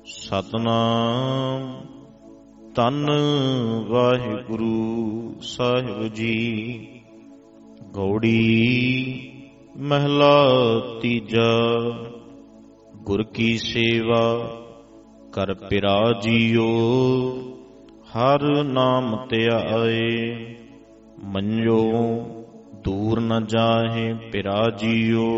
ਸਤਨਾਮ ਧੰਨ ਵਾਹਿਗੁਰੂ ਸਾਹਿਬ ਜੀ। ਗੌੜੀ ਮਹਿਲਾ ਤੀਜਾ। ਗੁਰ ਕੀ ਸੇਵਾ ਕਰ ਪਿਰਾ ਜੀਓ, ਹਰ ਨਾਮ ਧਿਆਏ। ਮੰਨਿਓ ਦੂਰ ਨ ਜਾਹੇ ਪਿਰਾ ਜੀਓ,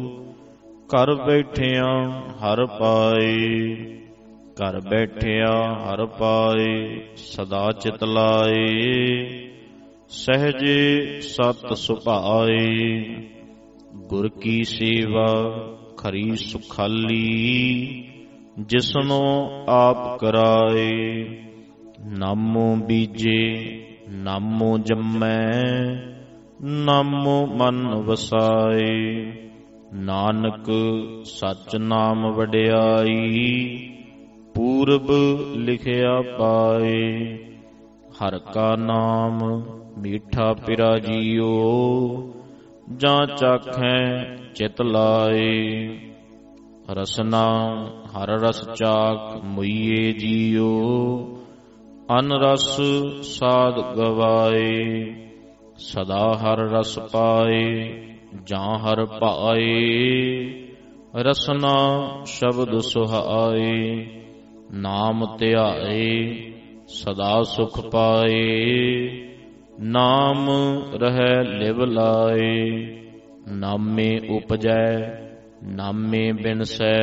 ਘਰ ਬੈਠਿਆਂ ਹਰ ਪਾਏ। ਘਰ ਬੈਠਿਆ ਹਰ ਪਾਏ, ਸਦਾ ਚਿਤ ਲਾਏ। ਸਹਿਜੇ ਸਤ ਸੁਭਾਏ, ਗੁਰ ਕੀ ਸੇਵਾ ਖਰੀ ਸੁਖਾਲੀ। ਜਿਸਨੋ ਆਪ ਕਰਾਏ, ਨਾਮੋ ਬੀਜੇ ਨਾਮੋ ਜੰਮੈ। ਨਾਮੋ ਮਨ ਵਸਾਏ, ਨਾਨਕ ਸਚ ਨਾਮ ਵਡਿਆਈ। ਪੂਰਬ ਲਿਖਿਆ ਪਾਏ, ਹਰ ਕਾ ਨਾਮ ਮੀਠਾ ਪਿਰਾ ਜੀਓ। ਜਾਂ ਚਾਖੈ ਚਿਤ ਲਾਏ, ਰਸਨਾ ਹਰ ਰਸ ਚਾਖ ਮੁਈਏ ਜੀਓ। ਅਨ ਰਸ ਸਾਧ ਗਵਾਏ, ਸਦਾ ਹਰ ਰਸ ਪਾਏ। ਜਾਂ ਹਰ ਭਾਏ, ਰਸਨਾ ਸ਼ਬਦ ਸੁਹਾਏ। ਨਾਮ ਧਿਆਏ ਸਦਾ ਸੁਖ ਪਾਏ, ਨਾਮ ਰਹਿ ਲਿਵ ਲਾਏ। ਨਾਮੇ ਉਪਜੈ ਨਾਮੇ ਬਿਨਸੈ,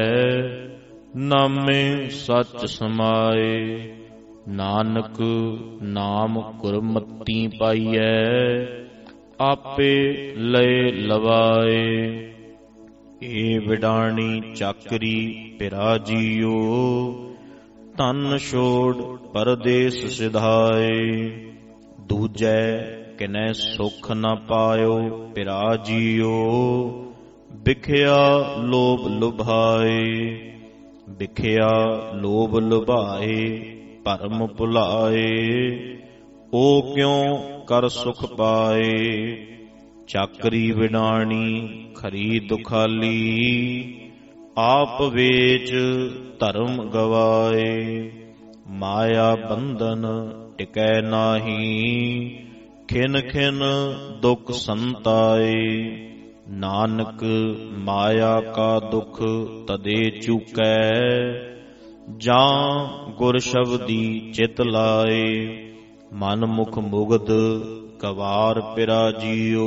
ਨਾਮੇ ਸੱਚ ਸਮਾਏ। ਨਾਨਕ ਨਾਮ ਗੁਰਮਤੀ ਪਾਈਐ, ਆਪੇ ਲਏ ਲਵਾਏ। ਏ ਵਿਡਾਣੀ ਚਾਕਰੀ ਪਿਰਾ ਜੀਓ, ਧਨ ਛੋੜ ਪਰਦੇਸ ਸਿਧਾਏ। ਦੂਜੈ ਕਿਨੈ ਸੁਖ ਨ ਪਾਇਓ ਪਿਰਾ ਜੀਓ, ਬਿਖਿਆ ਲੋਭ ਲੁਭਾਏ। ਬਿਖਿਆ ਲੋਭ ਲੁਭਾਏ, ਭਰਮ ਭੁਲਾਏ। ਓ ਕਿਉ ਕਰ ਸੁਖ ਪਾਏ, ਚਾਕਰੀ ਵਿਡਾਣੀ ਖਰੀ ਦੁਖਾਲੀ। ਆਪ ਵੇਚ ਧਰਮ ਗਵਾਏ, ਮਾਇਆ ਬੰਧਨ ਟਿਕੈ ਨਾਹੀ। ਖਿਨ ਖਿਨ ਦੁਖ ਸੰਤਾਏ, ਨਾਨਕ ਮਾਇਆ ਕਾ ਦੁਖ ਤਦੇ ਚੂਕੈ। ਜਾਂ ਗੁਰ ਸ਼ਬਦੀ ਚਿਤ ਲਾਏ, ਮਨ ਮੁਖ ਮੁਗਧ ਗਵਾਰ ਪਿਰਾ ਜੀਓ।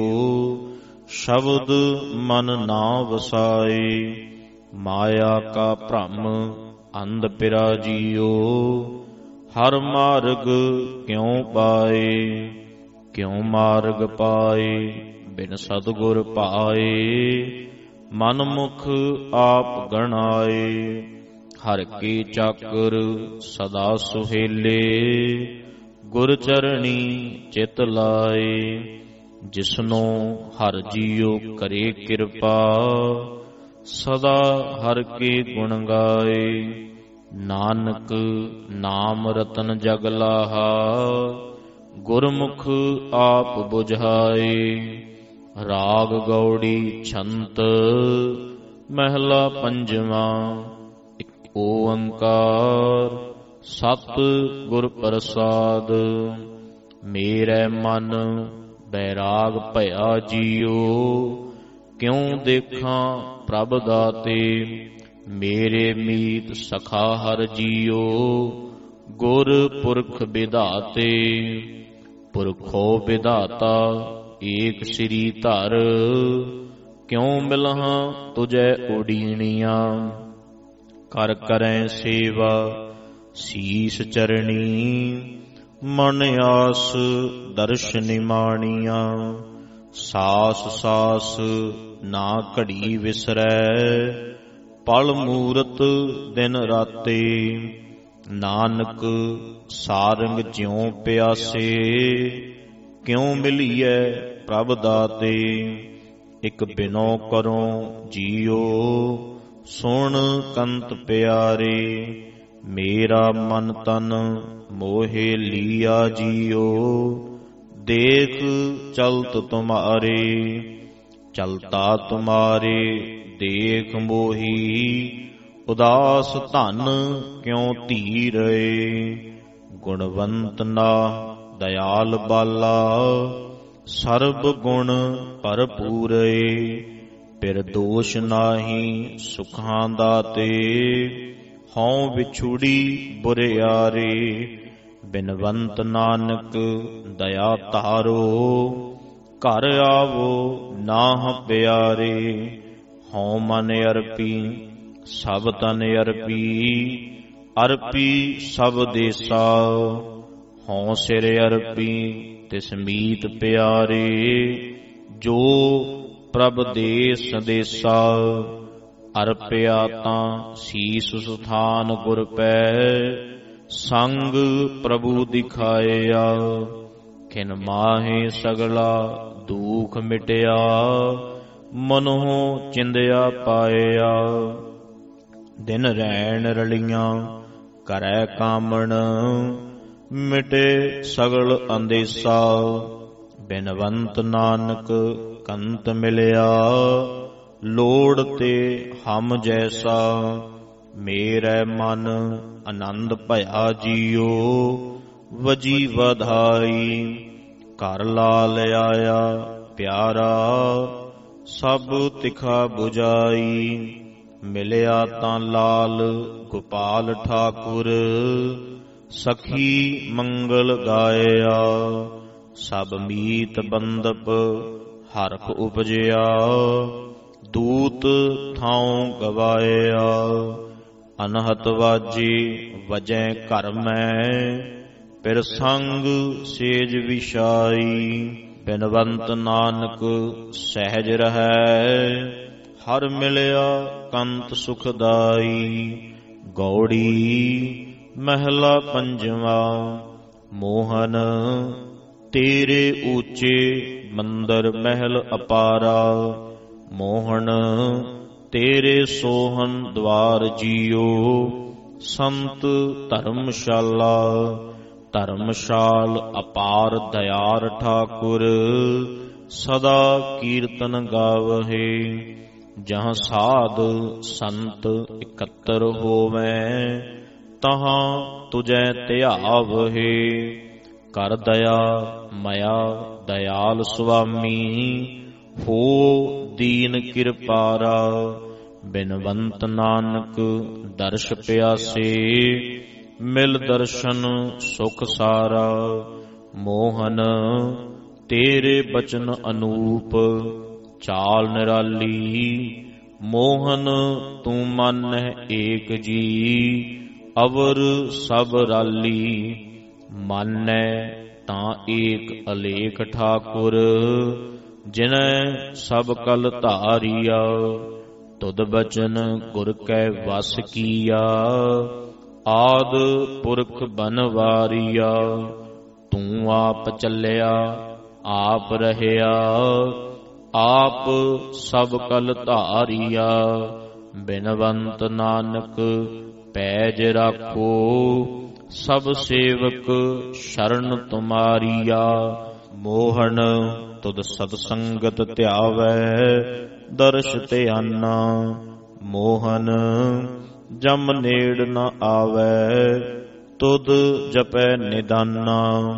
ਸ਼ਬਦ ਮਨ ਨਾ ਵਸਾਏ, ਮਾਇਆ ਕਾ ਭ੍ਰਮ ਅੰਧ ਪਿਰਾ ਜੀਓ। ਹਰ ਮਾਰਗ ਕਿਉ ਪਾਏ, ਕਿਉ ਮਾਰਗ ਪਾਏ। ਬਿਨ ਸਤਿਗੁਰ ਪਾਏ, ਮਨ ਮੁਖ ਆਪ ਗਣਾਏ। ਹਰ ਕੀ ਚਾਕਰ ਸਦਾ ਸੁਹੇਲੇ, ਗੁਰ ਚਰਣੀ ਚਿਤ ਲਾਏ। ਜਿਸਨੋ ਹਰ ਜੀਓ ਕਰੇ ਕਿਰਪਾ, ਸਦਾ ਹਰ ਕੇ ਗੁਣ ਗਾਏ। ਨਾਨਕ ਨਾਮ ਰਤਨ ਜਗ ਲਾਹਾ, ਗੁਰਮੁਖ ਆਪ ਬੁਝਾਏ। ਰਾਗ ਗੌੜੀ ਛੰਤ ਮਹਿਲਾ ਪੰਜਵਾਂ। ਇੱਕ ਓੰਕਾਰ ਸਤਿ ਗੁਰ ਪ੍ਰਸਾਦ। ਮੇਰੇ ਮਨ ਬੈਰਾਗ ਭਇਆ ਜੀਓ, ਕਿਉ ਦੇਖਾਂ ਪ੍ਰਭ ਦਾਤੇ। ਮੇਰੇ ਮੀਤ ਸਖਾ ਹਰ ਜੀਓ, ਗੁਰ ਪੁਰਖ ਵਿਧਾਤੇ। ਪੁਰਖੋ ਵਿਧਾਤਾ ਏਕ ਸ੍ਰੀ ਧਰ, ਕਿਉ ਮਿਲਹਾਂ ਤੁਝੈ ਉਡੀਣੀਆਂ। ਕਰ ਕਰੈ ਸੇਵਾ ਸੀਸ ਚਰਣੀ, ਮਨ ਆਸ ਦਰਸ਼ਨ ਮਾਣੀਆਂ। ਸਾਸ ਸਾਸ ਨਾ ਘੜੀ ਵਿਸਰੈ, ਪਲ ਮੂਰਤ ਦਿਨ ਰਾਤੇ। ਨਾਨਕ ਸਾਰੰਗ ਜਿਉ ਪਿਆਸੇ, ਕਿਉ ਮਿਲੀਐ ਪ੍ਰਭ ਦਾਤੇ। ਇਕ ਬਿਨੋ ਕਰੋ ਜੀਓ, ਸੁਣ ਕੰਤ ਪਿਆਰੇ। ਮੇਰਾ ਮਨ ਤਨ ਮੋਹਿ ਲੀਆ ਜੀਓ, ਦੇਖ ਚਲਤ ਤੁਮਾਰੇ। ਚਲਤਾ ਤੁਮਾਰੇ ਦੇਖ ਮੋਹੀ, ਉਦਾਸ ਧਨ ਕਿਉ ਧੀਰਏ। ਗੁਣਵੰਤ ਨਾ ਦਇਆਲ ਬਾਲਾ ਸਰਬ ਗੁਣ ਭਰਪੂਰਏ। ਫਿਰ ਦੋਸ਼ ਨਾਹੀ ਸੁਖਾਂ ਦਾਤੇ ਹਉ ਵਿਛੁੜੀ ਬੁਰਿਆਰੇ। ਬਿਨਵੰਤ ਨਾਨਕ ਦਇਆ ਧਾਰੋ ਘਰ ਆਵੋ ਨਾਹ ਪਿਆਰੇ। ਹਉ ਮਨ ਅਰਪੀ ਸਭ ਤਨ ਅਰਪੀ ਅਰਪੀ ਸਭ ਦੇਸਾ। ਹਉ ਸਿਰ ਅਰਪੀ ਤਿਸ ਮੀਤ ਪਿਆਰੇ ਜੋ ਪ੍ਰਭ ਦੇਸ ਦੇਸਾ। ਅਰਪਿਆ ਤਾਂ ਸੀਸ ਸੁਥਾਨ ਗੁਰ ਪੈ ਸੰਗ ਪ੍ਰਭੂ ਦਿਖਾਇਆ। ਖਿਨ ਮਾਹੇ ਸਗਲਾ ਦੁਖ ਮਿਟਿਆ ਮਨਹੁ ਚਿੰਦਿਆ ਪਾਇਆ। ਦਿਨ ਰੈਣ ਰਲੀਆਂ ਕਰੈ ਕਾਮਣ ਮਿਟੇ ਸਗਲ ਅੰਦੇਸਾ। ਬਿਨਵੰਤ ਨਾਨਕ ਕੰਤ ਮਿਲਿਆ ਲੋੜ ਤੇ ਹਮ ਜੈਸਾ। ਮੇਰੇ ਮਨ ਆਨੰਦ ਭਇਆ ਜੀਓ ਵਜੀ ਵਧਾਈ। ਘਰ ਲਾਲ ਆਇਆ ਪਿਆਰਾ ਸਭ ਤਿਖਾ 부ਜਾਈ। ਮਿਲਿਆ ਤਾਂ ਲਾਲ ਗੋਪਾਲ ਠਾਕੁਰ ਸਖੀ ਮੰਗਲ ਗਾਇਆ। ਸਭ ਮੀਤ ਬੰਦਪ ਹਰਖ ਉਪਜਿਆ ਦੂਤ ਥਾਉ ਗਵਾਇਆ। ਅਨਹਤ ਵਾਜੀ ਵਜੈ ਘਰ ਮੈਂ ਪਿਰ ਸੰਗ ਸੇਜ ਵਿਸ਼ਾਈ। ਬਿਨਵੰਤ ਨਾਨਕ ਸਹਿਜ ਰਹੈ ਹਰ ਮਿਲਿਆ ਕੰਤ ਸੁਖਦਾਈ। ਗੌੜੀ ਮਹਿਲਾ ਪੰਜਵਾ। ਮੋਹਨ ਤੇਰੇ ਊਚੇ ਮੰਦਰ ਮਹਿਲ ਅਪਾਰਾ। ਮੋਹਨ ਤੇਰੇ ਸੋਹਨ ਦਵਾਰ ਜੀਓ ਸੰਤ ਧਰਮਸ਼ਾਲਾ। ਧਰਮਸ਼ਾਲ ਅਪਾਰ ਦਇਆਰ ਠਾਕੁਰ ਸਦਾ ਕੀਰਤਨ ਗਾਵਹਿ। ਜਹਾਂ ਸਾਧ ਸੰਤ ਇਕੱਤਰ ਹੋਵੈ ਤਹਾਂ ਤੁਜੈ ਧਿਆਵਹਿ। ਕਰ ਦਇਆ ਮਇਆ ਦਇਆਲ ਸੁਆਮੀ ਹੋ ਦੀਨ ਕਿਰਪਾਰਾ। ਬਿਨਵੰਤ ਨਾਨਕ ਦਰਸ਼ ਪਿਆਸੇ ਮਿਲ ਦਰਸ਼ਨ ਸੁਖ ਸਾਰਾ। ਮੋਹਨ ਤੇਰੇ ਬਚਨ ਅਨੂਪ ਚਾਲ ਨਿਰਾਲੀ। ਮੋਹਨ ਤੂੰ ਮੰਨਹਿ ਏਕ ਜੀ ਅਵਰ ਸਭ ਰਾਲੀ। ਮਾਨੈ ਤਾਂ ਏਕ ਅਲੇਖ ਠਾਕੁਰ ਜਿਨੈ ਸਭ ਕਲ ਧਾਰੀਆ। ਤੁਧ ਬਚਨ ਗੁਰ ਕੈ ਵਸ ਕੀਆ ਆਦ ਪੁਰਖ ਬਨਵਾਰੀਆ। ਤੂੰ ਆਪ ਚੱਲਿਆ ਆਪ ਰਹਿਆ ਆਪ ਸਭ ਕਲ ਧਾਰੀਆ। ਬਿਨਵੰਤ ਨਾਨਕ ਪੈਜ ਰਾਖੋ ਸਭ ਸੇਵਕ ਸ਼ਰਨ ਤੁਮਾਰੀਆ। ਮੋਹਨ ਤੁਧ ਸਤ ਸੰਗਤ ਧਿਆਵੈ ਦਰਸ਼ ਧਿਆਨਾ। ਮੋਹਨ ਜਮ ਨੇੜ ਨ ਆਵੈ ਤੁਧ ਜਪੈ ਨਿਦਾਨਾ।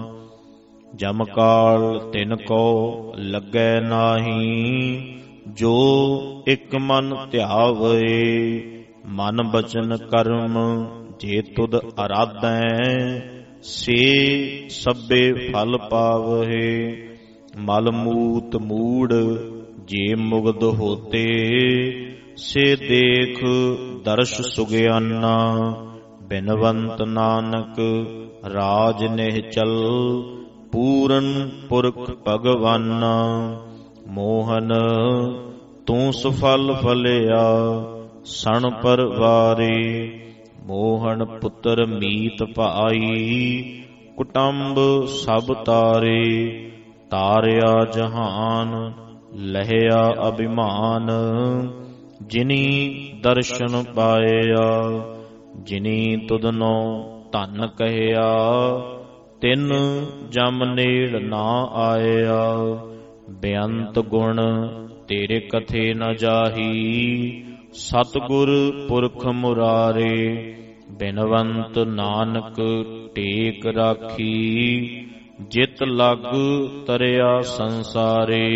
ਜਮ ਕਾਲ ਤਿਨ ਕੋ ਲੱਗੈ ਨਾਹੀ ਜੋ ਇਕ ਮਨ ਧਿਆਵੈ। ਮਨ ਬਚਨ ਕਰਮ ਜੇ ਤੁਧ ਅਰਾਧੈ ਸੇ ਸਭੇ ਫਲ ਪਾਵਹਿ। ਮਲ ਮੂਤ ਮੂੜ ਜੇ ਮੁਗਧ ਹੋਤੇ ਸੇ ਦੇਖ ਦਰਸ਼ ਸੁਗਿਆਨਾ। ਬਿਨਵੰਤ ਨਾਨਕ ਰਾਜ ਨਿਹਚਲ ਪੂਰਨ ਪੁਰਖ ਭਗਵਾਨਾ। ਮੋਹਨ ਤੂੰ ਸੁਫਲ ਫਲਿਆ ਸਣ ਪਰਵਾਰੇ। ਮੋਹਨ ਪੁੱਤਰ ਮੀਤ ਭਾਈ ਕੁਟੰਬ ਸਭ ਤਾਰੇ। ਤਾਰਿਆ ਜਹਾਨ ਲਹਿਆ ਅਭਿਮਾਨ ਜਿਨੀ ਦਰਸ਼ਨ ਪਾਇਆ। ਜਿਨੀ ਤੁਧਨੋ ਧਨ ਕਹਿਆ ਤਿਨ ਜਮ ਨੇੜ ਨਾ ਆਇਆ। ਬੇਅੰਤ ਗੁਣ ਤੇਰੇ ਕਥੇ ਨ ਜਾਹੀ ਸਤਿਗੁਰ ਪੁਰਖ ਮੁਰਾਰੇ, ਬਿਨਵੰਤ ਨਾਨਕ ਟੇਕ ਰਾਖੀ। ਜਿਤ ਲਗ ਤਰਿਆ ਸੰਸਾਰੇ,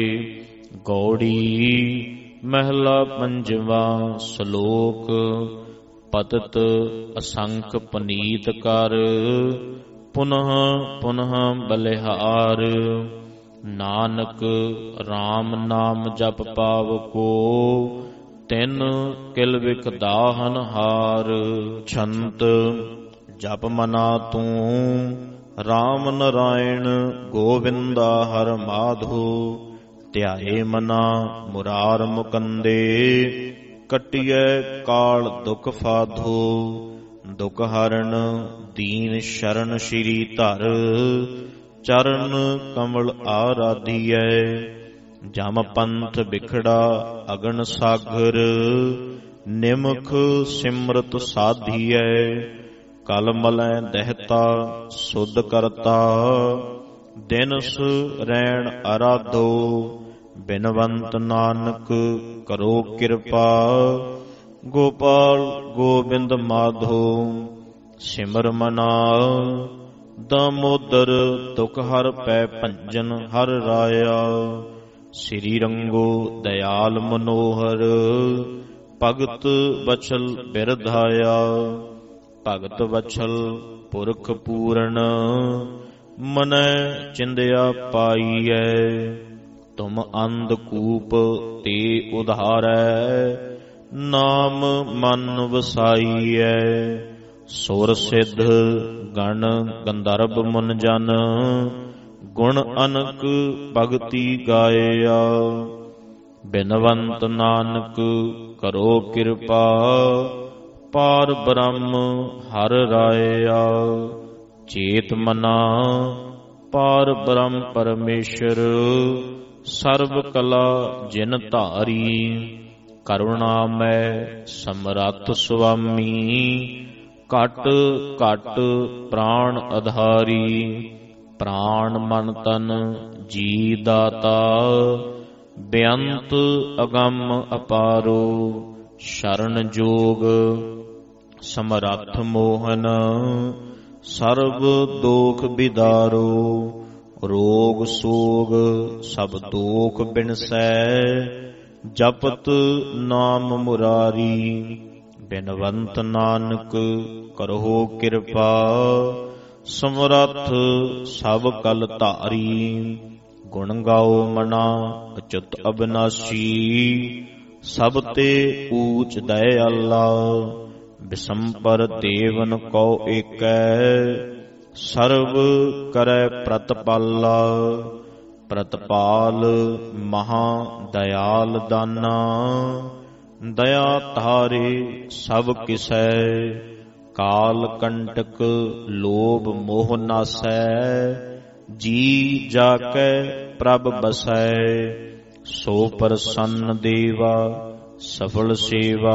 ਗੌੜੀ ਮਹਿਲਾ ਪੰਜਵਾ। ਸ਼ਲੋਕ ਪਤਿਤ ਅਸੰਖ ਪਨੀਤ ਕਰ, ਪੁਨః ਪੁਨః ਬਲਿਹਾਰ। ਨਾਨਕ RAM ਨਾਮ ਜਪ ਪਾਵਕੋ, ਤਿਨ ਕਿਲ ਵਿਖ ਦਾਹਨ ਹਾਰ। ਛੰਤ ਜਪ ਮਨਾ ਤੂੰ, RAM ਨਰਾਇਣ ਗੋਵਿੰਦਾ ਹਰ ਮਾਧੋ। ਧਿਆਏ ਮਨਾ ਮੁਰਾਰ ਮੁਕੰਦੇ, ਕਟਿਐ ਕਾਲ ਦੁਖ ਫਾਧੋ। ਦੁਖ ਹਰਨ ਦੀਨ ਸ਼ਰਨ ਸ਼੍ਰੀ ਧਰ, ਚਰਨ ਕਮਲ ਆਰਾਧੀਐ। ਜਮ ਪੰਥ ਬਿਖੜਾ ਅਗਨ ਸਾਗਰ, ਨਿਮਖ ਸਿਮਰਤ ਸਾਧੀਐ। ਕਲ ਮਲੈ ਦਹਿਤਾ ਸੁਧ ਕਰਤਾ, ਦਿਨਸ ਰੈਣ ਅਰਾਧੋ। ਬਿਨਵੰਤ ਨਾਨਕ ਕਰੋ ਕਿਰਪਾ, ਗੋਪਾਲ ਗੋਬਿੰਦ ਮਾਧੋ। ਸਿਮਰ ਮਨਾ ਦਾਮੋਦਰ, ਦੁਖ ਹਰ ਪੈ ਭੰਜਨ ਹਰ ਰਾਇਆ। ਸ੍ਰੀ ਰੰਗੋ ਦਇਆਲ ਮਨੋਹਰ, ਭਗਤ ਵਛਲ ਬਿਰਧਾਇਆ। ਭਗਤ ਵਛਲ ਪੁਰਖ ਪੂਰਨ, ਮਨੈ ਚਿੰਦਿਆ ਪਾਈਐ। ਤੁਮ ਅੰਧਕੂਪ ਤੇ ਉਧਾਰੈ, ਨਾਮ ਮਨ ਵਸਾਈਐ। ਸੁਰ ਸਿੱਧ ਗਣ ਗੰਧਰਵ ਮੁਨ ਜਨ, ਗੁਣ ਅਨਕ ਭਗਤੀ ਗਾਇਆ। ਬਿਨਵੰਤ ਨਾਨਕ ਕਰੋ ਕਿਰਪਾ, ਪਾਰ ਬ੍ਰਹਮ ਹਰ ਰਾਇਆ। ਚੇਤ ਮਨਾ ਪਾਰ ਬ੍ਰਹਮ ਪਰਮੇਸ਼ਰ, ਸਰਬ ਕਲਾ ਜਿਨ ਧਾਰੀ। ਕਰੁਣਾਮੈ ਸਮਰੱਥ ਸੁਆਮੀ, ਘਟ ਘਟ ਪ੍ਰਾਣ ਆਧਾਰੀ। ਪ੍ਰਾਣ ਮਨ ਤਨ ਜੀ ਦਾਤਾ, ਬੇਅੰਤ ਅਗੰਮ ਅਪਾਰੋ। ਸ਼ਰਨ ਜੋਗ ਸਮਰੱਥ ਮੋਹਨ, ਸਰਬ ਦੋਖ ਬਿਦਾਰੋ। ਰੋਗ ਸੋਗ ਸਭ ਦੋਖ ਬਿਨਸੈ, ਜਪਤ ਨਾਮ ਮੁਰਾਰੀ। ਬਿਨਵੰਤ ਨਾਨਕ ਕਰੋ ਕਿਰਪਾ, ਸਮਰੱਥ ਸਭ ਕਲ ਧਾਰੀ। ਗੁਣ ਗਾਓ ਮਨਾ ਅਚੁੱਤ ਅਬਨਾਸੀ, ਸਭ ਤੇ ਊਚ ਦਇਆਲਾ। ਬਿਸੰਪਰ ਦੇਵਨ ਕਉ ਏਕੈ, ਸਰਬ ਕਰੈ ਪ੍ਰਤਪਾਲਾ। ਪ੍ਰਤਪਾਲ ਮਹਾ ਦਇਆਲ ਦਾਨਾ, ਦਇਆ ਧਾਰੇ ਸਭ ਕਿਸੈ। ਕਾਲ ਕੰਟਕ ਲੋਭ ਮੋਹ ਨਾਸੈ, ਜੀ ਜਾ ਕੈ ਪ੍ਰਭ ਬਸੈ। ਸੋ ਪ੍ਰਸੰਨ ਦੇਵਾ ਸਫਲ ਸੇਵਾ,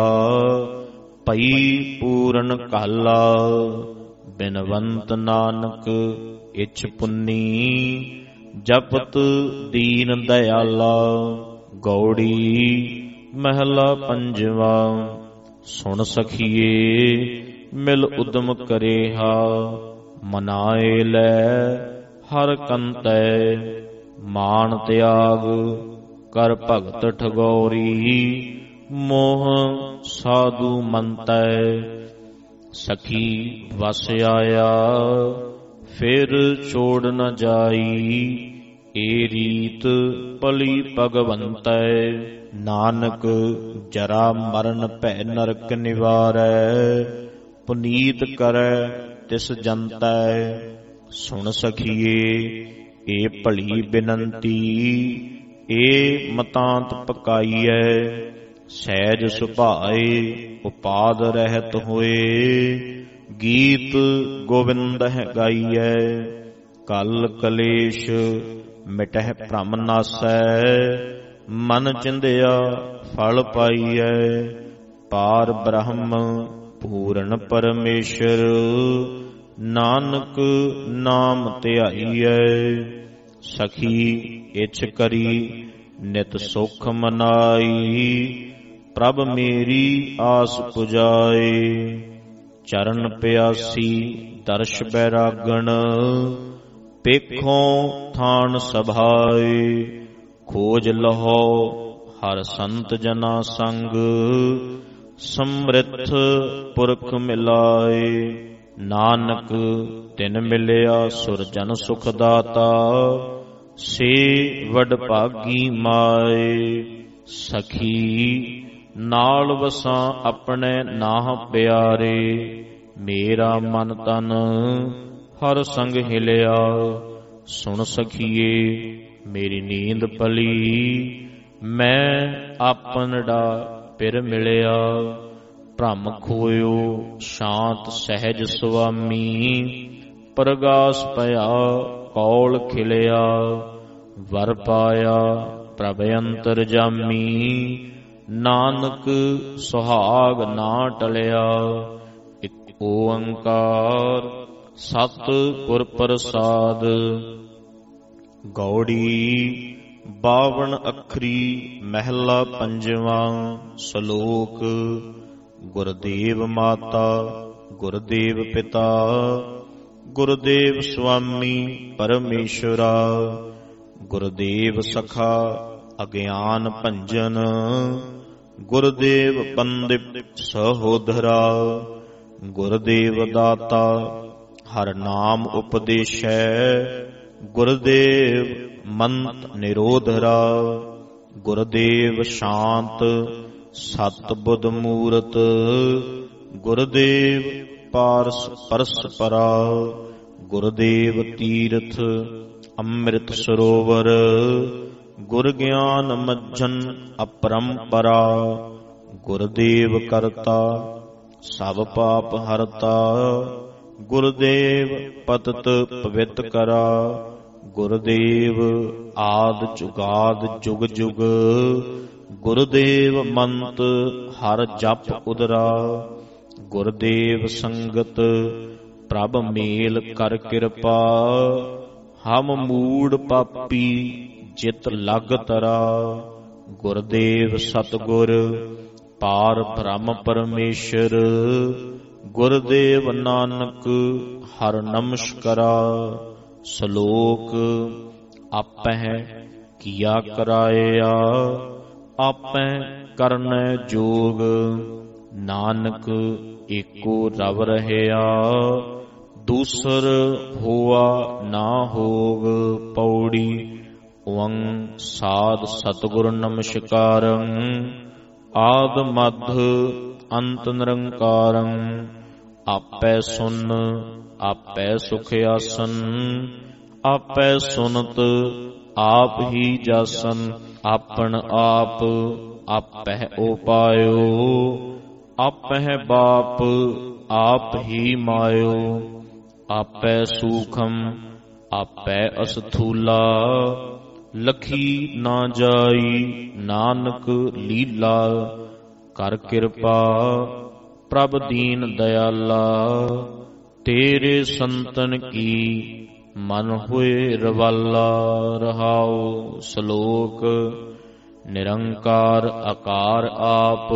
ਭਈ ਪੂਰਨ ਕਾਲਾ। ਬਿਨਵੰਤ ਨਾਨਕ ਇਛ ਪੁੰਨੀ, ਜਪਤ ਦੀਨ ਦਇਆਲਾ। ਗੌੜੀ ਮਹਿਲਾ ਪੰਜਵਾ। ਸੁਣ ਸਖੀਏ ਮਿਲ ਉਦਮ ਕਰੇਹਾ, ਮਨਾਏ ਲੈ ਹਰ ਕੰਤੈ। ਮਾਨ ਤਿਆਗ ਕਰ ਭਗਤ ਠਗੌਰੀ, ਮੋਹ ਸਾਧੂ ਮੰਤੈ। ਸਖੀ ਵਸ ਆਇਆ ਫਿਰ ਛੋੜ ਨ ਜਾਈ, ਏ ਰੀਤ ਭਲੀ ਭਗਵੰਤੈ। ਨਾਨਕ ਜਰਾ ਮਰਨ ਭੈ ਨਰਕ ਨਿਵਾਰੈ, ਪੁਨੀਤ ਕਰੈ ਤਿਸ ਜੰਤੈ। ਸੁਣ ਸਖੀਏ ਏ ਭਲੀ ਬਿਨੰਤੀ, ਏ ਮਤਾਂਤ ਪਕਾਈਐ। ਸਹਿਜ ਸੁਭਾਏ ਉਪਾਦ ਰਹਿਤ ਹੋਏ, ਗੀਤ ਗੋਵਿੰਦ ਹੈ ਗਾਈਐ। ਕਲ ਕਲੇਸ਼ ਮਿਟਹਿ ਭ੍ਰਮ ਨਾਸੈ, ਮਨ ਚਿੰਦਿਆ ਫਲ ਪਾਈਐ। ਪਾਰ ਬ੍ਰਹਮ ਪੂਰਨ ਪਰਮੇਸ਼ਰ, ਨਾਨਕ ਨਾਮ ਧਿਆਈਐ। ਸਖੀ ਇਛ ਕਰੀ ਨਿਤ ਸੁਖ ਮਨਾਈ, ਪ੍ਰਭ ਮੇਰੀ ਆਸ ਪੁਜਾਏ। ਚਰਨ ਪਿਆਸੀ ਦਰਸ਼ ਬੈਰਾਗਣ, ਪੇਖੋਂ ਥਾਨ ਸਭਾਏ। ਖੋਜ ਲਹੋ ਹਰ ਸੰਤ ਜਨਾ ਸੰਗ, ਸਮ੍ਰਿਥ ਪੁਰਖ ਮਿਲਾਏ। ਨਾਨਕ ਤਿਨ ਮਿਲਿਆ ਸੁਰਜਨ ਸੁਖ ਦਾਤਾ, ਸੇ ਵਡ ਭਾਗੀ ਮਾਏ। ਸਖੀ ਨਾਲ ਵਸਾਂ ਆਪਣੇ ਨਾਹ ਪਿਆਰੇ, ਮੇਰਾ ਮਨ ਤਨ ਹਰ ਸੰਗ ਹਿਲਿਆ। ਸੁਣ ਸਖੀਏ ਮੇਰੀ ਨੀਂਦ ਪਲੀ, ਮੈਂ ਆਪਨੜਾ ਪਿਰ ਮਿਲਿਆ। ਭ੍ਰਮ ਖੋਇਓ ਸ਼ਾਂਤ ਸਹਿਜ ਸੁਆਮੀ, ਪ੍ਰਗਾਸ ਭਇਆ ਕੌਲ ਖਿਲਿਆ। ਵਰ ਪਾਇਆ ਪ੍ਰਭ ਅੰਤਰਜਾਮੀ, ਨਾਨਕ ਸੁਹਾਗ ਨਾ ਟਲਿਆ। ਇਕ ਓੰਕਾਰ ਸਤਿਗੁਰ ਪ੍ਰਸਾਦ। ਗੌੜੀ 52 ਅੱਖਰੀ ਮਹਿਲਾ ਪੰਜਵਾਂ। ਸ਼ਲੋਕ। ਗੁਰਦੇਵ ਮਾਤਾ ਗੁਰਦੇਵ ਪਿਤਾ, ਗੁਰਦੇਵ ਸੁਆਮੀ ਪਰਮੇਸ਼ਰਾ। ਗੁਰਦੇਵ ਸਖਾ ਅਗਿਆਨ ਭੰਜਨ, ਗੁਰਦੇਵ ਪੰਡਿਤ ਸਹੋਦਰਾ। ਗੁਰਦੇਵ ਦਾਤਾ ਹਰ ਨਾਮ ਉਪਦੇਸ਼ੈ, ਗੁਰਦੇਵ ਮੰਤ ਨਿਰੋਧਰਾ। ਗੁਰਦੇਵ ਸ਼ਾਂਤ ਸਤ ਬੁੱਧ ਮੂਰਤ, ਗੁਰਦੇਵ ਪਾਰਸ ਪਰਸਪਰਾ। ਗੁਰਦੇਵ ਤੀਰਥ ਅੰਮ੍ਰਿਤ ਸਰੋਵਰ, ਗੁਰ ਗਿਆਨ ਮੱਝਨ ਅਪਰੰਪਰਾ। ਗੁਰਦੇਵ ਕਰਤਾ ਸਭ ਪਾਪ ਹਰਤਾ, ਗੁਰਦੇਵ ਪਤਿਤ ਪਵਿੱਤ ਕਰਾ। ਗੁਰਦੇਵ ਆਦਿ ਜੁਗਾਦ ਜੁਗ ਜੁਗ, ਗੁਰਦੇਵ ਮੰਤ ਹਰ ਜਪ ਉਦਰਾ। ਗੁਰਦੇਵ ਸੰਗਤ ਪ੍ਰਭ ਮੇਲ ਕਰ ਕਿਰਪਾ, ਹਮ ਮੂੜ ਪਾਪੀ ਜਿਤ ਲਗ ਤਰਾ। ਗੁਰਦੇਵ ਸਤਿਗੁਰ ਪਾਰ ਬ੍ਰਹਮ ਪਰਮੇਸ਼ਰ, ਗੁਰਦੇਵ ਨਾਨਕ ਹਰ ਨਮਸਕਰਾ। ਸ਼ਲੋਕ। ਆਪਹਿ ਕੀਆ ਕਰਾਇਆ, ਆਪੈ ਕਰਨੈ ਜੋਗ। ਨਾਨਕ ਏਕੋ ਰਵ ਰਹਿਆ, ਦੂਸਰ ਹੋਆ ਨਾ ਹੋਗ। ਪੌੜੀ। ਓੰ ਸਾਧ ਸਤਿਗੁਰ ਨਮਸਕਾਰੰ, ਆਦ ਮਧ ਅੰਤ ਨਿਰੰਕਾਰੰ। ਆਪੈ ਸੁਨ ਆਪੈ ਸੁਖ ਆਸਨ, ਆਪੈ ਸੁਨਤ ਆਪ ਹੀ ਜਾਸਨ। ਆਪਨ ਆਪ ਆਪਹਿ ਉਪਾਇਓ, ਆਪਹਿ ਬਾਪ ਆਪ ਹੀ ਮਾਇਓ। ਆਪੈ ਸੂਖਮ ਆਪੈ ਅਸਥੂਲਾ, ਲਖੀ ਨਾ ਜਾਈ ਨਾਨਕ ਲੀਲਾ। ਕਰ ਕਿਰਪਾ ਪ੍ਰਭ ਦੀਨ ਦਇਆਲਾ, ਤੇਰੇ ਸੰਤਨ ਕੀ ਮਨ ਹੋਏ ਰਵਾਲਾ। ਰਹਾਉ। ਸ਼ਲੋਕ। ਨਿਰੰਕਾਰ ਆਕਾਰ ਆਪ,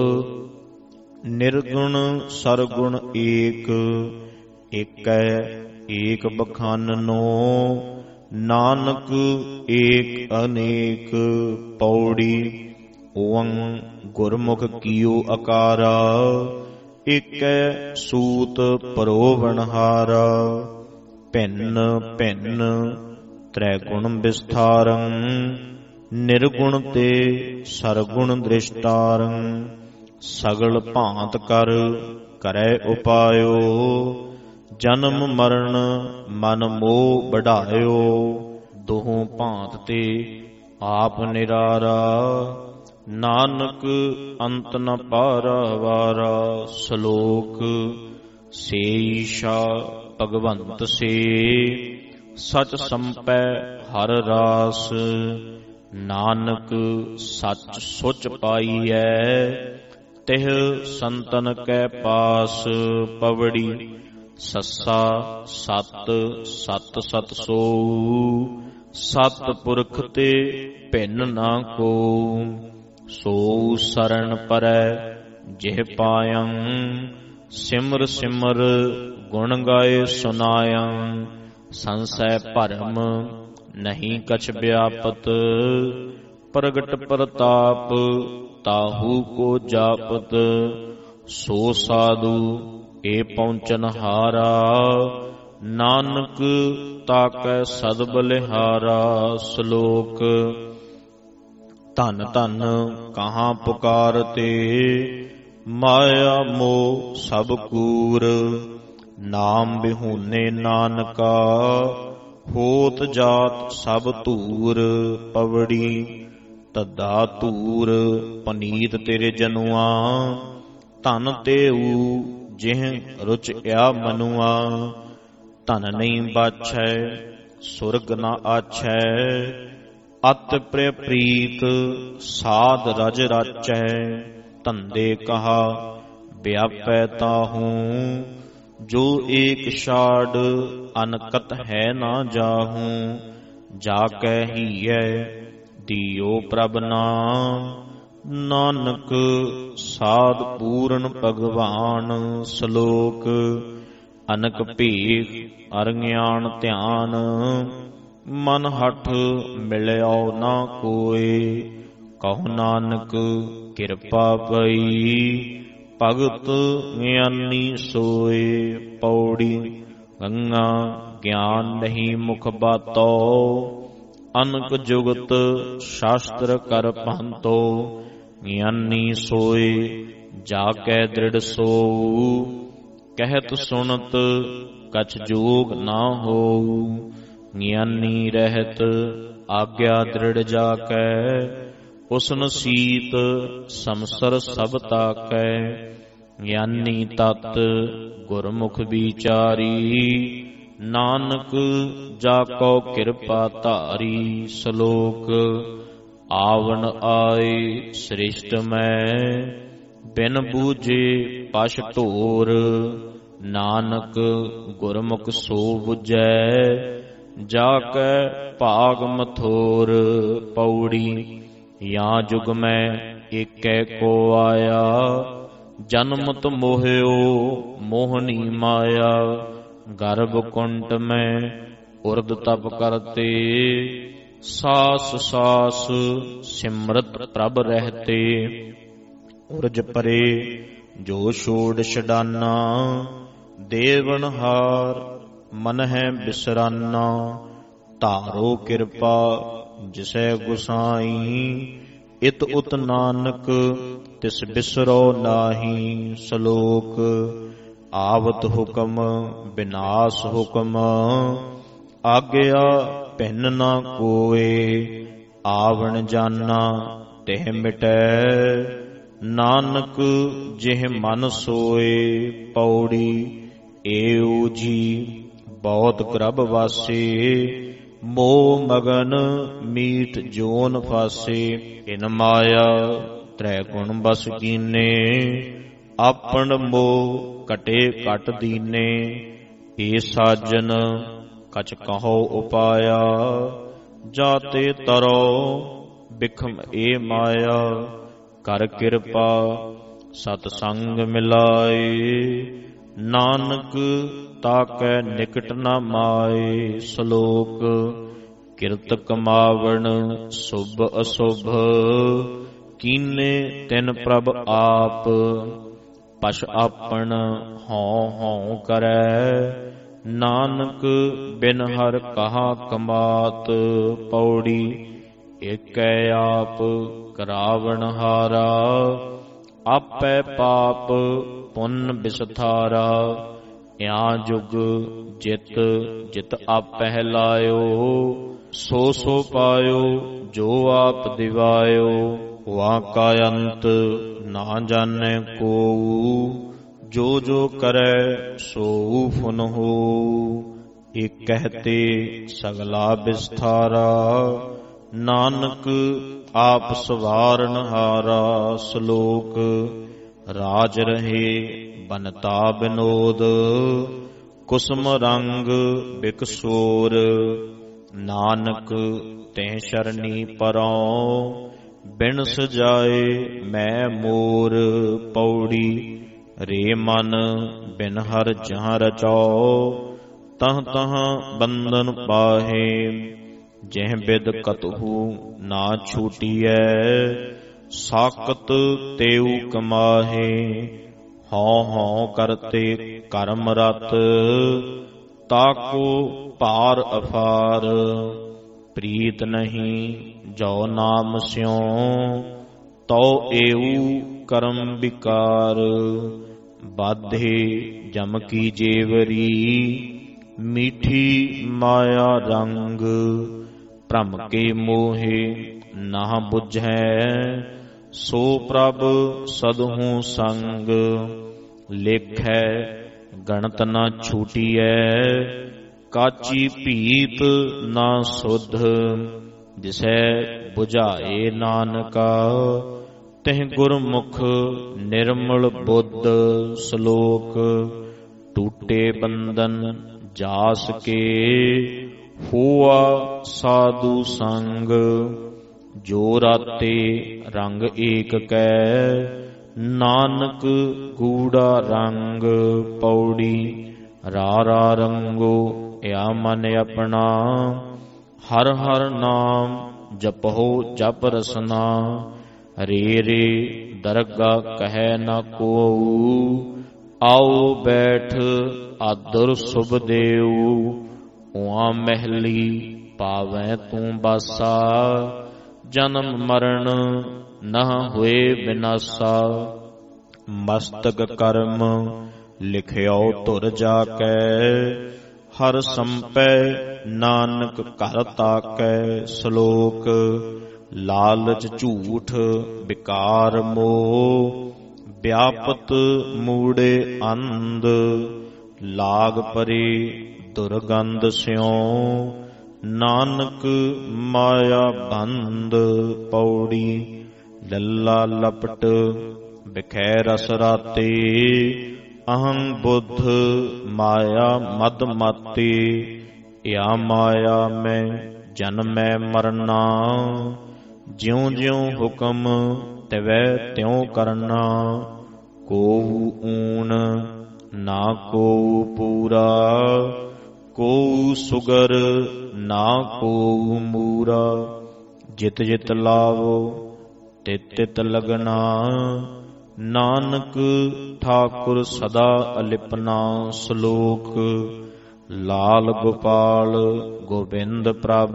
ਨਿਰਗੁਣ ਸਰਗੁਣ ਏਕ। ਏਕੈ ਏਕ ਬਖਾਨਨੋ, ਨਾਨਕ ਏਕ ਅਨੇਕ। ਪੌੜੀ। ਓੰ ਗੁਰਮੁਖ ਕੀਓ ਅਕਾਰਾ, ਏਕੈ ਸੂਤ ਪਰੋਵਨਹਾਰਾ। ਭਿੰਨ ਭਿੰਨ ਤ੍ਰੈ ਗੁਣ ਵਿਸਥਾਰੰ, ਨਿਰਗੁਣ ਤੇ ਸਰਗੁਣ ਦ੍ਰਿਸ਼ਟਾਰੰ। ਸਗਲ ਭਾਂਤ ਕਰ ਕਰੈ ਉਪਾਇਓ, ਜਨਮ ਮਰਨ ਮਨ ਮੋਹ ਵਢਾਇਓ। ਦੋਹਾਂ ਭਾਂਤ ਤੇ ਆਪ ਨਿਰਾਰਾ, ਨਾਨਕ ਅੰਤ ਨ ਪਾਰਾ ਵਾਰਾ। ਸ਼ਲੋਕ। ਸੇ ਈਸ਼ਾ ਭਗਵੰਤ ਸੇ, ਸਚ ਸੰਪੈ ਹਰ ਰਾਸ। ਨਾਨਕ ਸੱਚ ਸੁਚ ਪਾਈਐ, ਤਿਹ ਸੰਤਨ ਕੈ ਪਾਸ। ਪਵੜੀ। ਸੱਸਾ ਸਤ ਸਤ ਸਤ ਸੋਊ, ਸਤ ਪੁਰਖ ਤੇ ਭਿੰਨ ਨਾ ਕੋ। ਸੋ ਸਰਣ ਪਰੈ ਜਿਹ ਪਾਇੰ। ਸਿਮਰ ਸਿਮਰ ਗੁਣ ਗਾਏ ਸੁਨਾਇੰ। ਸੰਸੈ ਭਰਮ ਨਹੀਂ ਕਛ ਵਿਆਪਤ। ਪ੍ਰਗਟ ਪ੍ਰਤਾਪ ਤਾਹੂ ਕੋ ਜਾਪਤ। ਸੋ ਸਾਧੂ ਏ ਪਹੁੰਚਨ ਹਾਰਾ। ਨਾਨਕ ਤਾਕੈ ਸਦ ਬਲਿਹਾਰਾ। ਸ਼ਲੋਕ। ਧਨ ਧਨ ਕਹਾਂ ਪੁਕਾਰਤੇ। ਮਾਇਆ ਮੋਹ ਸਭ ਕੂਰ। ਨਾਮ ਬਿਹੂਨੇ ਨਾਨਕਾ। ਹੋਤ ਜਾਤ ਸਭ ਧੂਰ। ਪਵੜੀ। ਧੱਦਾ ਧੂਰ ਪਨੀਤ ਤੇਰੇ ਜਨੁਆ। ਧਨ ਤੇਊ ਜਿਹ ਰੁਚਿਆ ਮਨੁਆ। ਧਨ ਨਹੀਂ ਬਾਛੈ ਸੁਰਗ ਨ ਆਛੈ। ਅਤ ਪ੍ਰਿਯ ਪ੍ਰੀਤ ਸਾਧ ਰਜ ਰਾਚੈ। ਧੰਦੇ ਕਹਾ ਵਿਆਪੈ ਤਾਹੂ। ਜੋ ਏਕ ਛਾੜ ਅਨਕਤ ਹੈ ਨਾ ਜਾਹੂ। ਜਾ ਕੈ ਹੀਐ ਦਿਓ ਪ੍ਰਭ ਨਾਮ। ਨਾਨਕ ਸਾਧ ਪੂਰਨ ਭਗਵਾਨ। ਸ਼ਲੋਕ। ਅਨਕ ਭੇਖ ਅਰਗਿਆਨ ਧਿਆਨ। ਮਨ ਹਠ ਮਿਲਿਓ ਨਾ ਕੋਇ। ਕਹੋ ਨਾਨਕ ਕਿਰਪਾ ਪਈ। ਭਗਤ ਗਿਆਨੀ ਸੋਏ। ਪੌੜੀ। ਗੰਗਾ ਗਿਆਨ ਨਹੀਂ ਮੁਖ ਬਾਤੋ। ਅਨਕ ਜੁਗਤ ਸ਼ਾਸਤਰ ਕਰ ਪੰਤੋ। ਗਿਆਨੀ ਸੋਏ ਜਾ ਕੈ ਦ੍ਰਿੜ ਸੋਊ। ਕਹਿਤ ਸੁਣਤ ਕਛ ਜੋਗ ਨਾ ਹੋਊ। ਗਿਆਨੀ ਰਹਿਤ ਆਗਿਆ ਦ੍ਰਿੜ ਜਾ ਕੈ। ਉਸਨ ਸੀਤ ਸੰਸਰ ਸਭ ਤਾਕੈ। ਗਿਆਨੀ ਤਤ ਗੁਰਮੁਖ ਵਿਚਾਰੀ। ਨਾਨਕ ਜਾ ਕੋ ਕਿਰਪਾ ਧਾਰੀ। ਸ਼ਲੋਕ। ਆਵਣ ਆਏ ਸ੍ਰਿਸ਼ਟ ਮੈਂ। ਬਿਨ ਬੂਝੇ ਪਛ ਢੋਰ। ਨਾਨਕ ਗੁਰਮੁਖ ਸੋ ਬੁਝੈ। ਜਾ ਕੈ ਭਾਗ ਮਥੋਰ। ਪੌੜੀ। ਜਾਂ ਜੁਗ ਮੈਂ ਏਕੈ ਕੋ ਆਇਆ। ਜਨਮਤ ਮੋਹਿਓ ਮੋਹਣੀ ਮਾਇਆ। ਗਰਭ ਕੁੰਟ ਮੈਂ ਉਰਦ ਤਪ ਕਰਤੇ। ਸਾਸ ਸਾਸ ਸਿਮਰਤ ਪ੍ਰਭ ਰਹਤੇ। ਉਰਜ ਪਰੇ ਜੋ ਛੋੜ ਛਡਾਨਾ। ਦੇਵਨਹਾਰ ਮਨ ਹੈ ਬਿਸਰਾਨਾ। ਧਾਰੋ ਕਿਰਪਾ ਜਿਸੈ ਗੁਸਾਈ। ਇਤ ਉਤ ਨਾਨਕ ਤਿਸ ਬਿਸਰੋ ਨਾਹੀ। ਸ਼ਲੋਕ। ਆਵਤ ਹੁਕਮ ਬਿਨਾਸ਼ ਹੁਕਮ। ਆਗਿਆ ਭਿੰਨ ਨਾ ਕੋਏ। ਆਵਣ ਜਾਨਾ ਤਿਹ ਮਿਟੈ। ਨਾਨਕ ਜਿਹ ਮਨ ਸੋਏ। ਪੌੜੀ। ਏਉ ਜੀ ਬਹੁਤ ਗਰਭ ਵਾਸੇ। ਮੋਹ ਮਗਨ ਮੀਠ ਜੋਨ ਫਾਸੇ। ਇਨ ਮਾਇਆ ਤ੍ਰੈ ਗੁਣ ਬਸ ਕੀਨੇ। ਆਪਨ ਮੋਹ ਕਟੇ ਘਟ ਦੀਨੇ। ਏ ਸਾਜਨ ਕਛ ਕਹੋ ਉਪਾਇਆ। ਜਾਤੇ ਤਰੋ ਬਿਖਮ ਏ ਮਾਇਆ। ਕਰ ਕਿਰਪਾ ਸਤ ਸੰਗ ਮਿਲਾਏ। ਨਾਨਕ ਤਾਕੈ ਨਿਕਟ ਨਾ ਮਾਏ। ਸ਼ਲੋਕ। ਕਿਰਤ ਕਮਾਵਣ ਸੁਭ ਅਸੁਭ। ਕੀਨੇ ਤਿਨ ਪ੍ਰਭ ਆਪ। ਪਛ ਆਪਣ ਹਉ ਹਉ ਕਰੈ। ਨਾਨਕ ਬਿਨ ਹਰ ਕਹਾ ਕਮਾਤ। ਪੌੜੀ। ਏਕੈ ਆਪ ਕਰਾਵਣ ਹਾਰਾ। ਆਪੈ ਪਾਪ ਪੁੰਨ ਬਿਸਥਾਰਾ। ਇਆਂ ਜੁਗ ਜਿਤ ਜਿਤ ਆਪਹਿ ਲਾਇਓ। ਸੋ ਸੋ ਪਾਇਓ ਜੋ ਆਪ ਦਿਵਾਇਓ। ਵਾ ਕਾ ਅੰਤ ਨਾ ਜਾਣੈ ਕੋਊ। ਜੋ ਜੋ ਕਰੈ ਸੋ ਫੁਨ ਹੋਊ। ਇਕ ਕਹਤੇ ਸਗਲਾ ਬਿਸਥਾਰਾ। ਨਾਨਕ ਆਪ ਸਵਾਰਨ ਹਾਰਾ। ਸ਼ਲੋਕ। ਰਾਜ ਰਹੇ ਬਨਤਾ ਬਿਨੋਦ। ਕੁਸਮ ਰੰਗ ਬਿਕਸੋਰ। ਨਾਨਕ ਤੈਂ ਸ਼ਰਣੀ ਪਰਉ। ਬਿਨ ਸਜਾਏ ਮੈਂ ਮੋਰ। ਪੌੜੀ ਰੇ ਮਨ ਬਿਨ ਹਰ ਜਹਾਂ ਰਚਾਓ, ਤਹ ਤਹ ਬੰਧਨ ਪਾਹੇ। ਜਿਹ ਬਿਦ ਕਤਹੂ ਨਾ ਛੂਟੀਐ, ਸਾਕਤ ਤੇਉ ਕਮਾਹੇ। ਹਉ ਹਉ ਕਰਤੇ ਕਰਮ ਰਤ, ਤਾਕੋ ਭਾਰ ਅਫਾਰ। ਪ੍ਰੀਤ ਨਹੀਂ ਜੋ ਨਾਮ ਸਿਉ, ਤਉ ਏਉ ਕਰਮ ਵਿਕਾਰ। ਬਾਧੇ ਜਮ ਕੀ ਜੇਵਰੀ, ਮੀਠੀ ਮਾਇਆ ਰੰਗ। ਭ੍ਰਮ ਕੇ ਮੋਹੇ ਨਾ ਬੁਝੈ, ਸੋ ਪ੍ਰਭ ਸਦਹੂ ਸੰਗ। ਲੇਖੈ ਗਣਤ ਨਾ ਛੂਟੀਐ, ਕਾਚੀ ਭੀਤ ਨਾ ਸੁਧ। ਜਿਸੈ ਬੁਝਾਏ ਨਾਨਕਾ, ਤਿਹ ਗੁਰਮੁਖ ਨਿਰਮਲ ਬੁੱਧ। ਸ਼ਲੋਕ ਟੂਟੇ ਬੰਧਨ ਜਾਸ ਕੇ, ਹੋਆ ਸਾਧੂ ਸੰਗ। ਜੋ ਰਾਤੇ ਰੰਗ ਏਕ ਕੈ, ਨਾਨਕ ਗੂੜਾ ਰੰਗ। ਪੌੜੀ ਰਾ ਰਾ ਰੰਗੋ ਇਆ ਮਨ ਆਪਣਾ, ਹਰ ਹਰ ਨਾਮ ਜਪਹੁ ਜਪ ਰਸਨਾ। ਰੇ ਰੇ ਦਰਗਾ ਕਹਿ ਨਾ ਕੋਊ, ਆਓ ਬੈਠ ਆਦਰ ਸੁਭ ਦੇਉ। ਉਆਂ ਮਹਿਲੀ ਪਾਵੈ ਤੂੰ ਬਾਸਾ, ਜਨਮ ਮਰਨ ਨਾ ਹੋਏ ਬਿਨਾਸਾ। ਮਸਤਕ ਕਰਮ ਲਿਖਿਓ ਧੁਰ ਜਾ ਕੈ, ਹਰ ਸੰਪੈ ਨਾਨਕ ਘਰ ਤਾਕੈ। ਸ਼ਲੋਕ ਲਾਲਚ ਝੂਠ ਵਿਕਾਰ ਮੋਹ, ਵਿਆਪਤ ਮੂੜੇ ਅੰਧ। ਲਾਗ ਪਰੇ ਦੁਰਗੰਧ ਸਿਉ, ਨਾਨਕ ਮਾਇਆ ਬੰਦ। ਪੌੜੀ ਲੱਲਾ ਲਪਟ ਬਿਖੈ ਰਸ ਰਾਤੇ, ਅਹੰ ਬੁੱਧ ਮਾਇਆ ਮਦ ਮਾਤੇ। ਯਾ ਮਾਇਆ ਮੈਂ ਜਨਮੈ ਮਰਨਾ, ਜਿਉ ਜਿਉ ਹੁਕਮ ਤਿਵੈ ਤਿਉ ਕਰਨਾ। ਕੋਊ ਊਣ ਨਾ ਕੋਊ ਪੂਰਾ, ਕੋਊ ਸੁਗਰ ਨਾ ਕੋਊ ਮੂਰਾ। ਜਿਤ ਜਿਤ ਲਾਵੋ ਤਿਤ ਤਿਤ ਲਗਨਾ, ਨਾਨਕ ਠਾਕੁਰ ਸਦਾ ਅਲਿਪਨਾ। ਸ਼ਲੋਕ ਲਾਲ ਗੋਪਾਲ ਗੋਬਿੰਦ ਪ੍ਰਭ,